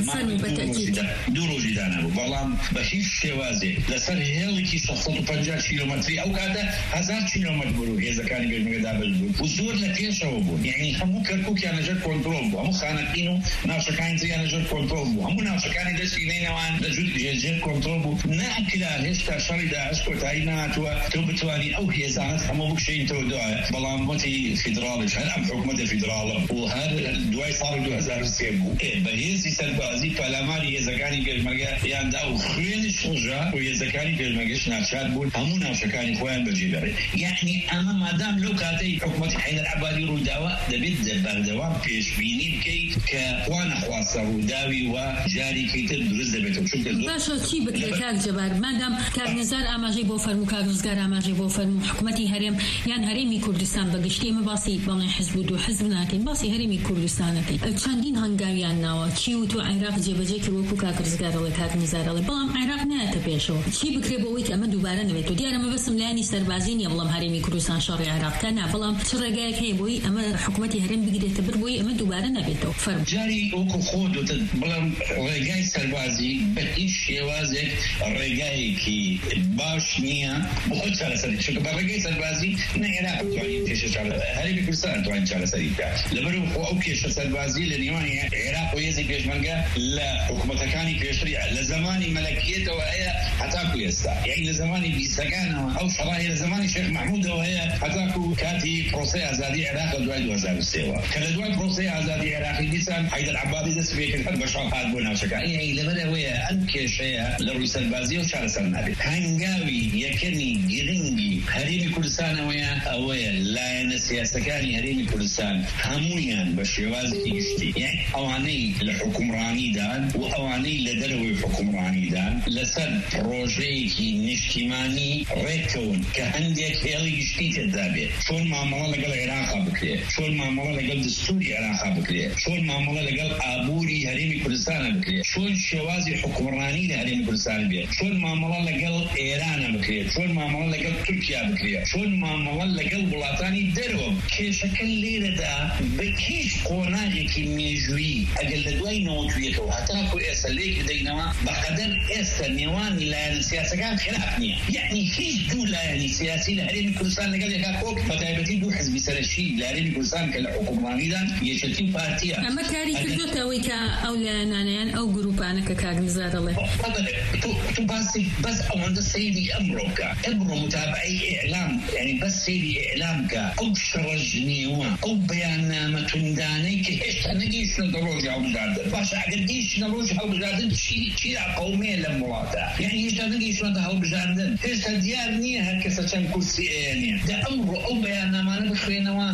D: دوو ڕۆژی دانابوو بەڵام بە هیچ شێوازێک لەسەر هێڵێکی شەشسەد و پەنجا کیلۆمەتری ئەو کاتە هەزار کیلۆمەتر بوو هێزەکانی پێشمەرگە دابەش بوو و زۆر لە پێشەوە بوون. یعنی هەموو کەرکووکیان لەژێر کۆنتڕۆڵ بوو، هەموو خانەقین و ناوچەکانی تریان لەژێر کۆنتڕۆڵ بوو، هەموو ناوچەکانی دەستی نینەوان لەژێر کۆنتڕۆڵ بوو. نەئەکرا هێشتا شەڕی داعش کۆتایی نهاتووە تۆ بتوانی ئەو هێزانت هەموو بکشێنیتەوە دوایە. بەڵام وەتی فیدراڵیش هەر ئەم حکوومەتە فیدراڵە و هەر دوای ساڵی دوو هەزار و سێ بوو بە هێزی سەربازی پەلاماری هێزەکانی پێشمەرگە یاندا و خوێنی شوژە و هێزەکانی پێشمەرگەش ناچار بوون هەموو ناوچەکانی خۆیان بەجێبێڕێ. یعنی ئەمە مادام لەو کاتەی حکوومەتی حەیدەر عەبادی ڕووداوە دەبێت بەردەوام پێشبینی بکەیت کە خوا نەخواستە ڕووداوی و جارێکی تر دروست دەبێتەوە. چونکە
B: باشە چی بکرێت کاک جەبار مادام کارنزار ئاماژەی بۆ فەرموو کارنزگار ئاماژەی بۆ فەرموو حکوومەتی هەرێم یان هەرێمی کوردستان بەگشتی ئێمە باسی بەڵێ حزب و دوو حزب ناکەین باسی هەرێمی کوردستانەکەی چەندین هەنگاویان ناوە چی و تو عێراق جێبەجێ کرد وەکو کاکرزگارەڵێ کارنزارەڵێ بەڵام عێراق نایەتە پێشەوە. چی بکرێت بۆ ئەوەی کە ئەمە دووبارە نەبێت و دیارە مە بەسم لایانی سەربازی نییە بەڵام هەرێمی کوردستان شەڕی عێراقکە نا بەڵام چ ڕێگایەک هەیە بۆی ئەمە حکوومەتی هەرێم بگرێتە بەر بۆی ئەمە دووبارە نەبێتەوە. فەرموو
D: جاری وەکو خۆت بەڵام ڕێگای سەربازی بە هیچ شێوازێک ڕێگایەکی باش نییە بۆ خۆت چارەسەری چونکە بە ڕێگای سەربازی نە عێراق توانین کێشە هەرێمی کوردستان توانین چارەسەری بکات لەبەرەوە خۆ ئەو کێشە سەربازی لە نێوانی عێراق و هێزی پێشمەرگە لە حکوومەتەکانی پێشتری لە زمانی مەلەکیەتەوە هەیە هەتاکو ئێستا یعنی لە زمانی بیستەکانەوە ئەو شەڕای لە زمانی شێخ مەحموودەوە هەیە هەتاکو کاتی پرۆسەی ئازادی عێراق لە دوای دوو هەزار و سێەوە کە لە دوای پرۆسەی ئازادی عێراقی دیسان حەیدەر عەبادی دەست پێ کرد بە شەڕ هات بۆ ناوچەکان. یعنی لەبەرەوەیە ئەم کێشەیە لە ڕووی سەربازی و چارەسەر نابێت. هەنگاوی یەکەمی گرنگی هەرێمی کوردستانەوەیە ئەوەیە لایەنە سیاسەکانی هەرێمی کوردستان هەموویان بە شێوازی گشتی یعنی ئەوانەی لە حکومڕانیدان و ئەوانەی لە دەرەوەی حکومڕانیدان لەسەر پرۆژەیەکی نیشتیمانی ڕێکەون کە هەندێک هێڵی گشتی تێدا بێت. چۆن مامەڵە لەگەڵ عێراقا بکرێت، چۆن مامەڵە لەگەڵ دستوری عێراقا بکرێت، چۆن مامەڵە لەگەڵ ئابووری هەرێمی کوردستانە بکرێت، چۆن شێوازی حکومڕانی لە هەرێمی کوردستان بێت، چۆن مامەڵە لەگەڵ ئێرانە بکرێت، چۆن مامەڵە لەگەڵ تورکیا بکرێت، چۆن مامەڵە لەگەڵ وڵاتانی دەرەوە. کێشەکە لێرەدا بە هیچ قۆناغێکی مێژوویی ئەگەر لە دوای نەوەتویەکەوە هەتاکو ئێستا لێکی دەینەوە بەقەدەر ئێستا نێوانی لایەنە سیاسەکان خلاف نییە. یعنی هیچ دوو لایەنی سیاسی لە هەرێمی کوردستان لەگەڵ یەکا کۆک بەتایبەتی دوو حزبی سەرەکی لە هەرێمی کوردستان کە لە حکومڕانیدان یەکێتی پارتیە.
B: ئەمە کاری کردوتە ئەوەی کە ئەو لایەنانەیان ئەو گروپانە کە کاگنزار دەڵێ
D: تو باسی بەس ئەوەندە سەیری ئەمڕۆ بکە ئەمڕۆ متابعی ئیعلام یعنی بەس سەیری ئیعلام بکە ئەو شەڕەژ نیوە ئەو بەیاننامە توندانەی کە هێشتا نەگەیشتنە ڕۆژی هەڵبژاردن. باشە ئەگەر گەیشتنە ڕۆژی هەڵبژاردن چی چیرا قەومەیە لەم وڵاتە یعنی هێشتا نەگەیشتنە هەڵبژاردن هێشتا دیار نییە هەر کەسە چەند کورسی ئێنێ دە ئەمڕۆ ئەو بەیاننامانە بخوێنەوە گیری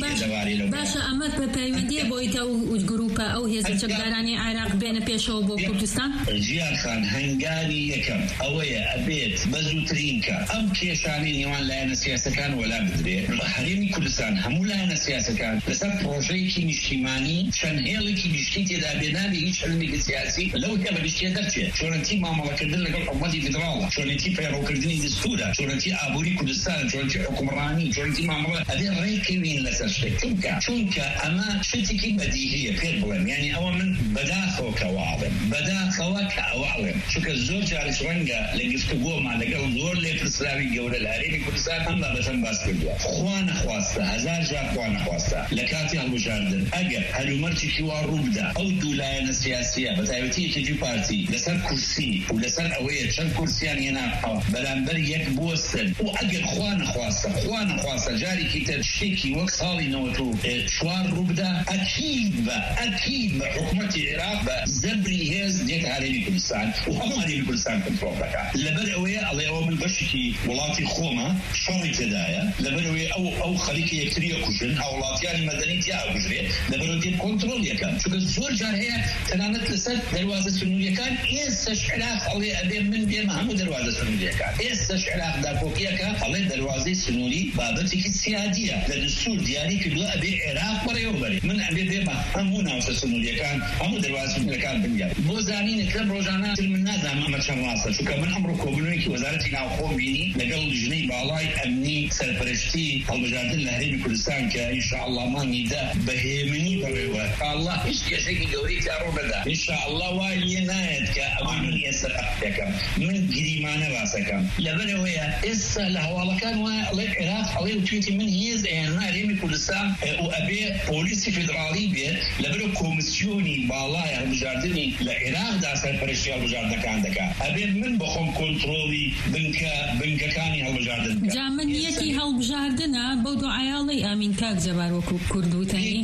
B: باشە ئەمە بە پەیوەندیە بۆی تا و گروپە ئەو هێزە چەکدارانی عێراق بێنە پێشەوە بۆ کوردستان.
D: ژیان خان هەنگاوی یەکەم ئەوەیە ئەبێت بە زووترین کە ئەم کێشانی نێوان لایەنە سیاسەکان وەلا بدرێت. هەرێمی کوردستان هەموو لایەنە سیاسەکان لەسەر پرۆژەیەکی نیشتیمانی چەند هێڵێکی نیشتی تێدا بێنابێ هیچ هەلمێکی سیاسی لەو کە بە نیشتیە دەرچێت. چۆنەتی مامەڵەکردن لەگەڵ حکومەتی فیدراڵە، چۆنەتی پەیڕەوکردنی دستورە، چۆنەتی ئابووری کوردستان، چۆنەتی حکومڕانی، چۆنەتی مامەڵە ئەبێ ڕێکەوین لەسەر شتێک. چونکە چونکە ئەمە شتێکی بەدیهەیە پێت بڵێم، یعنی ئەوە من بەداخەوە کەواڵم بەداخەوە کە ئەواڵم، چونکە زۆر جارش ڕەنگە لە گفتوگۆمان لەگەڵ زۆر لێپرسراوی گەورە لە هەرێمی کوردستان ئەم بابەتەم باس کردووە. خوا نەخواستە هەزار جار خوا نەخواستە لە کاتی هەڵبژاردن ئەگەر هەلومەرجێکی وا ڕوو بدا ئەو دوو لایەنە سیاسیە بە تایبەتی یەکێتی پارتی لەسەر کورسی و لەسەر ئەوەیە چەند کورسیان هێناوە بەرامبەر یەک بوەستن و ئەگەر خوا نەخواستە خوا نەخواستە جارێکی تر شتێکی وەک ساڵی نەوەت و چوار ڕوو بدا ئەکید بە ئەکید بە حکومەتی عێراق بە زەبری هێز دێتە هەرێمی کوردستان و هەموو هەرێمی کوردستان کۆنتڕۆڵ دەکات. لەبەر ئەوەیە ئەڵێ ئەوە من بەشێکی وڵاتی خۆمە شەڕی تێدایە، لەبەر ئەوەیە ئەو ئەو خەریکە یەکتری ئەکوژن هاوڵاتیانی مەدەنی تیا ئەکوژرێت، لەبەر ئەوە دێت کۆنتڕۆڵ یەکەن. چونکە زۆر جار هەیە تەنانەت لەسەر دەروازە سنووریەکان ئێستاش عێراق ئەڵێ ئەبێ من دێمە هەموو دەروازە سنووریەکان، ئێستاش عێراق داپۆکیەکە ئەڵێ دەروازەی سنووری بابەتێکی سیادیە لە دستور دیاری کردووە ئەبێ عێراق بەڕێوە بەرێ. من ئەبێ دێمە هەموو ناوچە سنووریەکان هەموو دەروازە سنووریەکان بنیان. بۆ زانینە کە ڕۆژانە من نازانم ئەمە چەند ڕاستە، چونکە من ئەمڕۆ کۆبوونەوەیەکی وەزارەتی ناوخۆ بینی لەگەڵ ژنەی باڵای ئەمنی سەرپەرشتی هەڵبژاردن لە هەرێمی کوردستان کە ئینشاءالله مانگی دا بەهێمنی بڕێوە الله هیچ کێشێکی گەورەی کارۆ بەدا ئینشاءالله وای لێ نایەت کە ئەوان من ئێستا دەکەم من گریمانە باسەکەم. لەبەرەوەیە ئێستا لە هەواڵەکان وایە ئەڵێ عێراق ئەڵێ توێتی من هێز ئێنە هەرێمی کوردستان و ئەبێ پۆلیسی فیدراڵی بێت لەبەرەوە کۆمیسیۆنی باڵای هەڵبژاردنی لە عێراقدا سەرپەرشتی هەڵبژاردنەکان دەکات. ئەبێ من بخۆم کۆنتڕۆڵی بنکە بنکەکانی هەڵبژاردن بکەم.
B: جا من یەکی هەڵبژاردنە بەو دوو عەیاڵەی ئامین کاک جەبار وەکو کورد وتەنی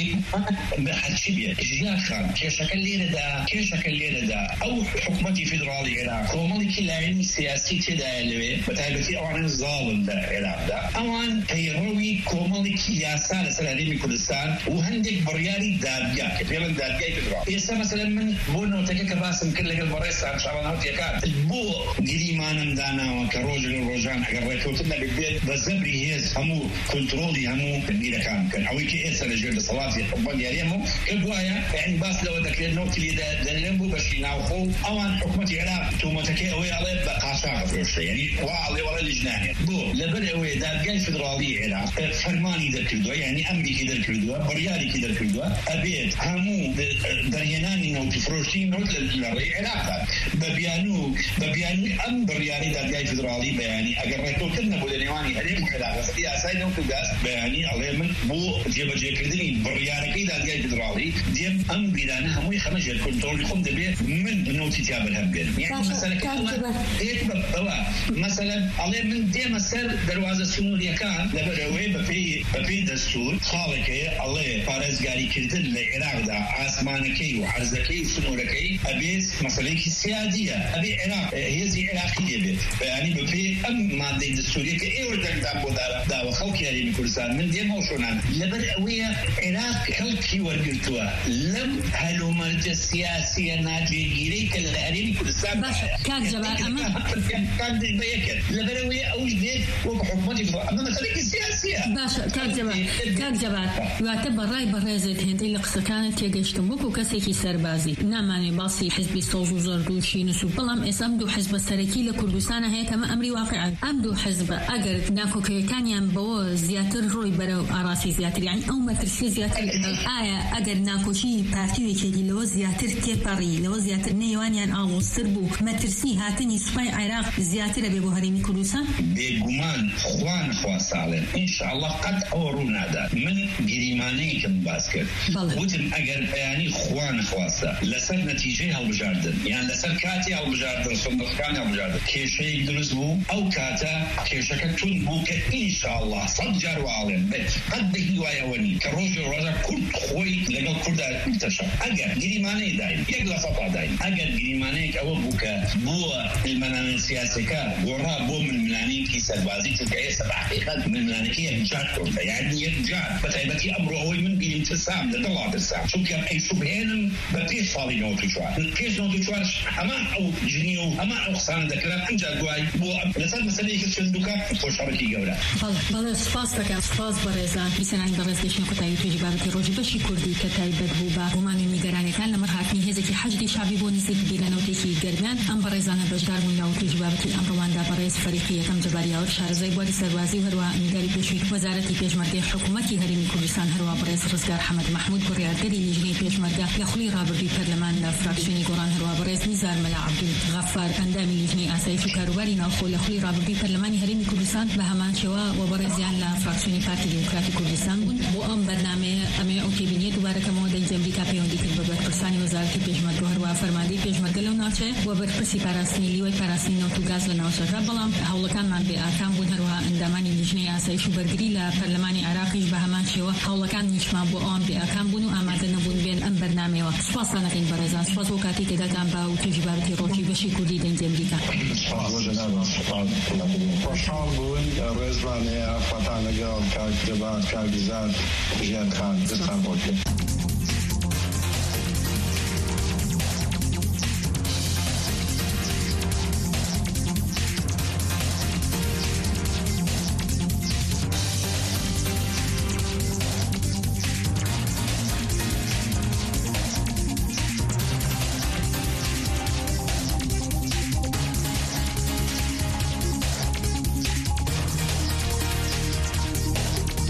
D: هەرچی بێت ژیان خان کێشەکە لێرەدا کێشەکە لێرەدا ئەو حکومەتی فیدراڵی عێراق کۆمەڵێکی لایەنی سیاسی تێدایە لەوێ بە تایبەتی ئەوانە زاڵن لە عێراقدا ئەوان پەیڕەوی کۆمەڵێکی یاسا لەسەر هەرێمی کوردستان و هەندێک بڕیاری دادگا کە پێڵن دادگای فیدراڵ. ئێستا مەسەلەن من بۆ نۆتەکە کە باسم کرد لەگەڵ بەڕێستان شاواناوتیەکان بۆ گریمانم داناوە کە ڕۆژ لە ڕۆژان ئەگەر ڕێکەوتن نەبێت بە زەبری هێز هەموو کۆنتڕۆڵی هەموو بیرەکان بکەن. ئەوەی کە ئێستا لەژێر دەسەڵاتی حکومەت یاریەمە کە بوایە یعنی باس لەوە دەکرێت نۆتی لێ دەنێن بۆ بەشی ناوخۆ ئەوان حکومەتی عێراق تۆمەتەکەی ئەوەی ئەڵێ بە قاچاق فرۆشتە، یعنی وا ئەڵێ وەڵێ لیژنانێت بۆ لەبەر ئەوەیە دادگای فیدراڵی عێراق فەرمانی دەرکردووە، یعنی ئەمریکی دەرکردووە بڕیارێکی دەرکردووە ئەبێت هەموو دەرهێنانی نەوتی فرۆشتی نۆت لە ڕێی عێراقدا بە بیانوو بە بیانووی ئەم بڕیاری دادگای فیدراڵی بەیانی ئەگەر ڕێکەوتن نەبوو لە نێوانی هەرێم و عێراق ڕاستی یاسای نەوت و گاز بەیانی ئەڵێ من بۆ جێبەجێکردنی بڕیارەکەی دادگای فیدراڵی دێم ئەم بیرانە هەمووی خەمە ژێر کۆنتڕۆڵی خۆم دەبێت من نۆتی تیا بەرهەم بێن. یعنی مەسەلەکە ئەوە مەسەلەن ئەڵێ من دێمە سەر دەروازە سنووریەکان لەبەر ئەوەی بەپێی بەپێی دەستور خاڵێکەیە ئەڵێ پارێزگاریکردن لە عێراقدا ئاسمانەکەی و عەرزەکەی و سنوورەکەی ئەبێت مەسەلەیەکی سیادیە ئەبێ عێراق هێزی عێراقی دەبێت بەیانی بەپێی ئەم مادەی دستوریە کە ئێوە دەنگدان بۆ داوە خەڵکی هەرێمی کوردستان من دێمە و شۆنان لەبەر ئەوەیە عێراق خەڵکی وەرگرتووە لەم هەلومەرجە سیاسیە ناجێگیرەی کە لە هەرێمی کوردستان
B: کاک جەبار ئەمە
D: بەیەکرد لەبەر ئەوەیە ئەوش دێت وەک حکومەتی ئەمە مەسەلەیەکی سیاسیە.
B: باشە کاک جەبار کاک جەبار واتە بەڕای بەڕێزت هێندەی لە قسەکانت تێگەشتم وەکو کەسێکی سەربازی نامانێ باسی حزبی سەوز و زەرد و شینس و بەڵام ئێستا ئەم دوو حزبە سەرەکی لە کوردستانە هەیە کەمە ئەمری واقعە ئەم دوو حزبە ئەگەر ناکۆکەیەکانیان بەوە زیاتر ڕۆی بەرەو ئاراسی زیاتر یعنی ئەو مەترسی زیاتر ئایا ئەگەر ناکۆشی پارتیوێکێکی لەوە زیاتر تێپەڕی لەوە زیاتر نێوانیان ئاڵۆزتر بوو مەترسی هاتنی سوپای عێراق زیاترە بێ بۆ هەرێمی کوردستان؟
D: بێگومان خوا نەخواستاڵێن ئینشاءالله قەت ئەوە ڕوو نادات. من گریمانەیەکم باس کرد وتم ئەگەر بەیانی خوا نەخواستە لەسەر نەتیجەی هەڵبژاردن یان لەسەر کاتی هەڵبژاردن سندوقەکانی هەڵبژاردن کێشەیەک دروست بوو ئەو کاتە کێشەکە تون بوو کە ئینشاءالله سەد جار واڵێن قەت بەهی وایەوە نی کە ڕۆژی ڕۆژە کورد خۆی لەگەڵ کوردا تەشە ئەگەر گریمانەی داین یەک لە سەدا داین ئەگەر گریمانەیەک ئەوە بووکە بووە ململانە سیاسەکە گۆڕا بۆ ململانەیەکی سەربازی چونکە ئێستا بەحقیقەت ململانەکە یەک جار کردە یعنی یەک جار بەتایبەتی ئەمڕۆ ئەوەی من بینیم ترسام لە دڵا ترسام چونکە ئەیسوبهێنم بە پێش ساڵی نۆ چوار پێش نۆ چوارش ئەمان ئەو جنی و ئەمان ئەو قسانە دەکرا ئەمجا دوای بۆ لەسەر مەسەلەیەکی چندووکە خۆشحاڵێکی گەورە.
B: بەڵێ سپاس دەکەم سپاس بەڕێزان بیسەرانی بەڕێز گەشتنی قوتایی توێژی بابەتی ڕۆژی بەشی کوردی کە تایبەت بوو بە ڕۆمان و نیگەرانیەکان لەمەڕ هاتنی هێزێکی حەشدی شعبی بۆ نزیک بیرەنەوتێکی گەرمیان ئەم بەڕێزانە بەشدار بوون لە توێژی بابەتی ئەمڕۆواندا بەڕێز فەریقی یەکەم جەباریاوە شارەزای بواری سەروازی و هەروە نیگاری پێشووی وەزارەتی پێشمەرگەی حکوومەتی هەرێمی کوردستان هەروە بەڕێز ڕزگار حەمەد محمود بڕیاردەری لیژنەی پێشمەرگە لە خولی ڕابردووی پەرلەمان لە فراکسیۆنی گۆڕان هەروە بەڕێز میزار مەلا عەبدولغەفار ئەندامی لیژنەی ئاسایش و کاروباری ناوخۆ لە خولی ڕابردووی پەرلەمانی هەرێمی کوردستان بە هەمان شێوە و بەڕێزیان لە فراکسیۆنی پارتی دیموکراتی کوردستان بوون بۆ ئەم بەرنامەیە ئەمێ ئەو تێبینیە دووبارەکەمەوە دەنجە ئەمریکا پەیوەندی کرد بە بەرپرسانی وەزارەتی پێشمەرگە و هەروە فەرماندەی پێشمەرگە لەو ناوچەیە و بەرپرسی پاراستنی لیوەی پاراستنی نەوت و گاز لە ناوچەکە بەڵام هەوڵەکانمان بێ ئاکام بوون هەروەها ئەندامانی لیژنەی ئاسایش و بەرگری لە پەرلەمانی عێراقیش بە هەمان شێوە هەوڵەکان نیشمان بۆ ئەوان بێ ئاکام بوون و ئامادە نەبوون بێن ئەم بەرنامەیەوە سوپاسان دەکەین بەڕێزان سوپاس بۆ کاتێک کە دەتان بە و توێژی بابەتی ڕۆژی بەشی کوردی دەنجە ئەمریکا.
C: خۆشحاڵ بوون ڕێزمانەیە فەتان لەگەڵ کاک جەبار کاک زاد ژیان خان دەستان بۆ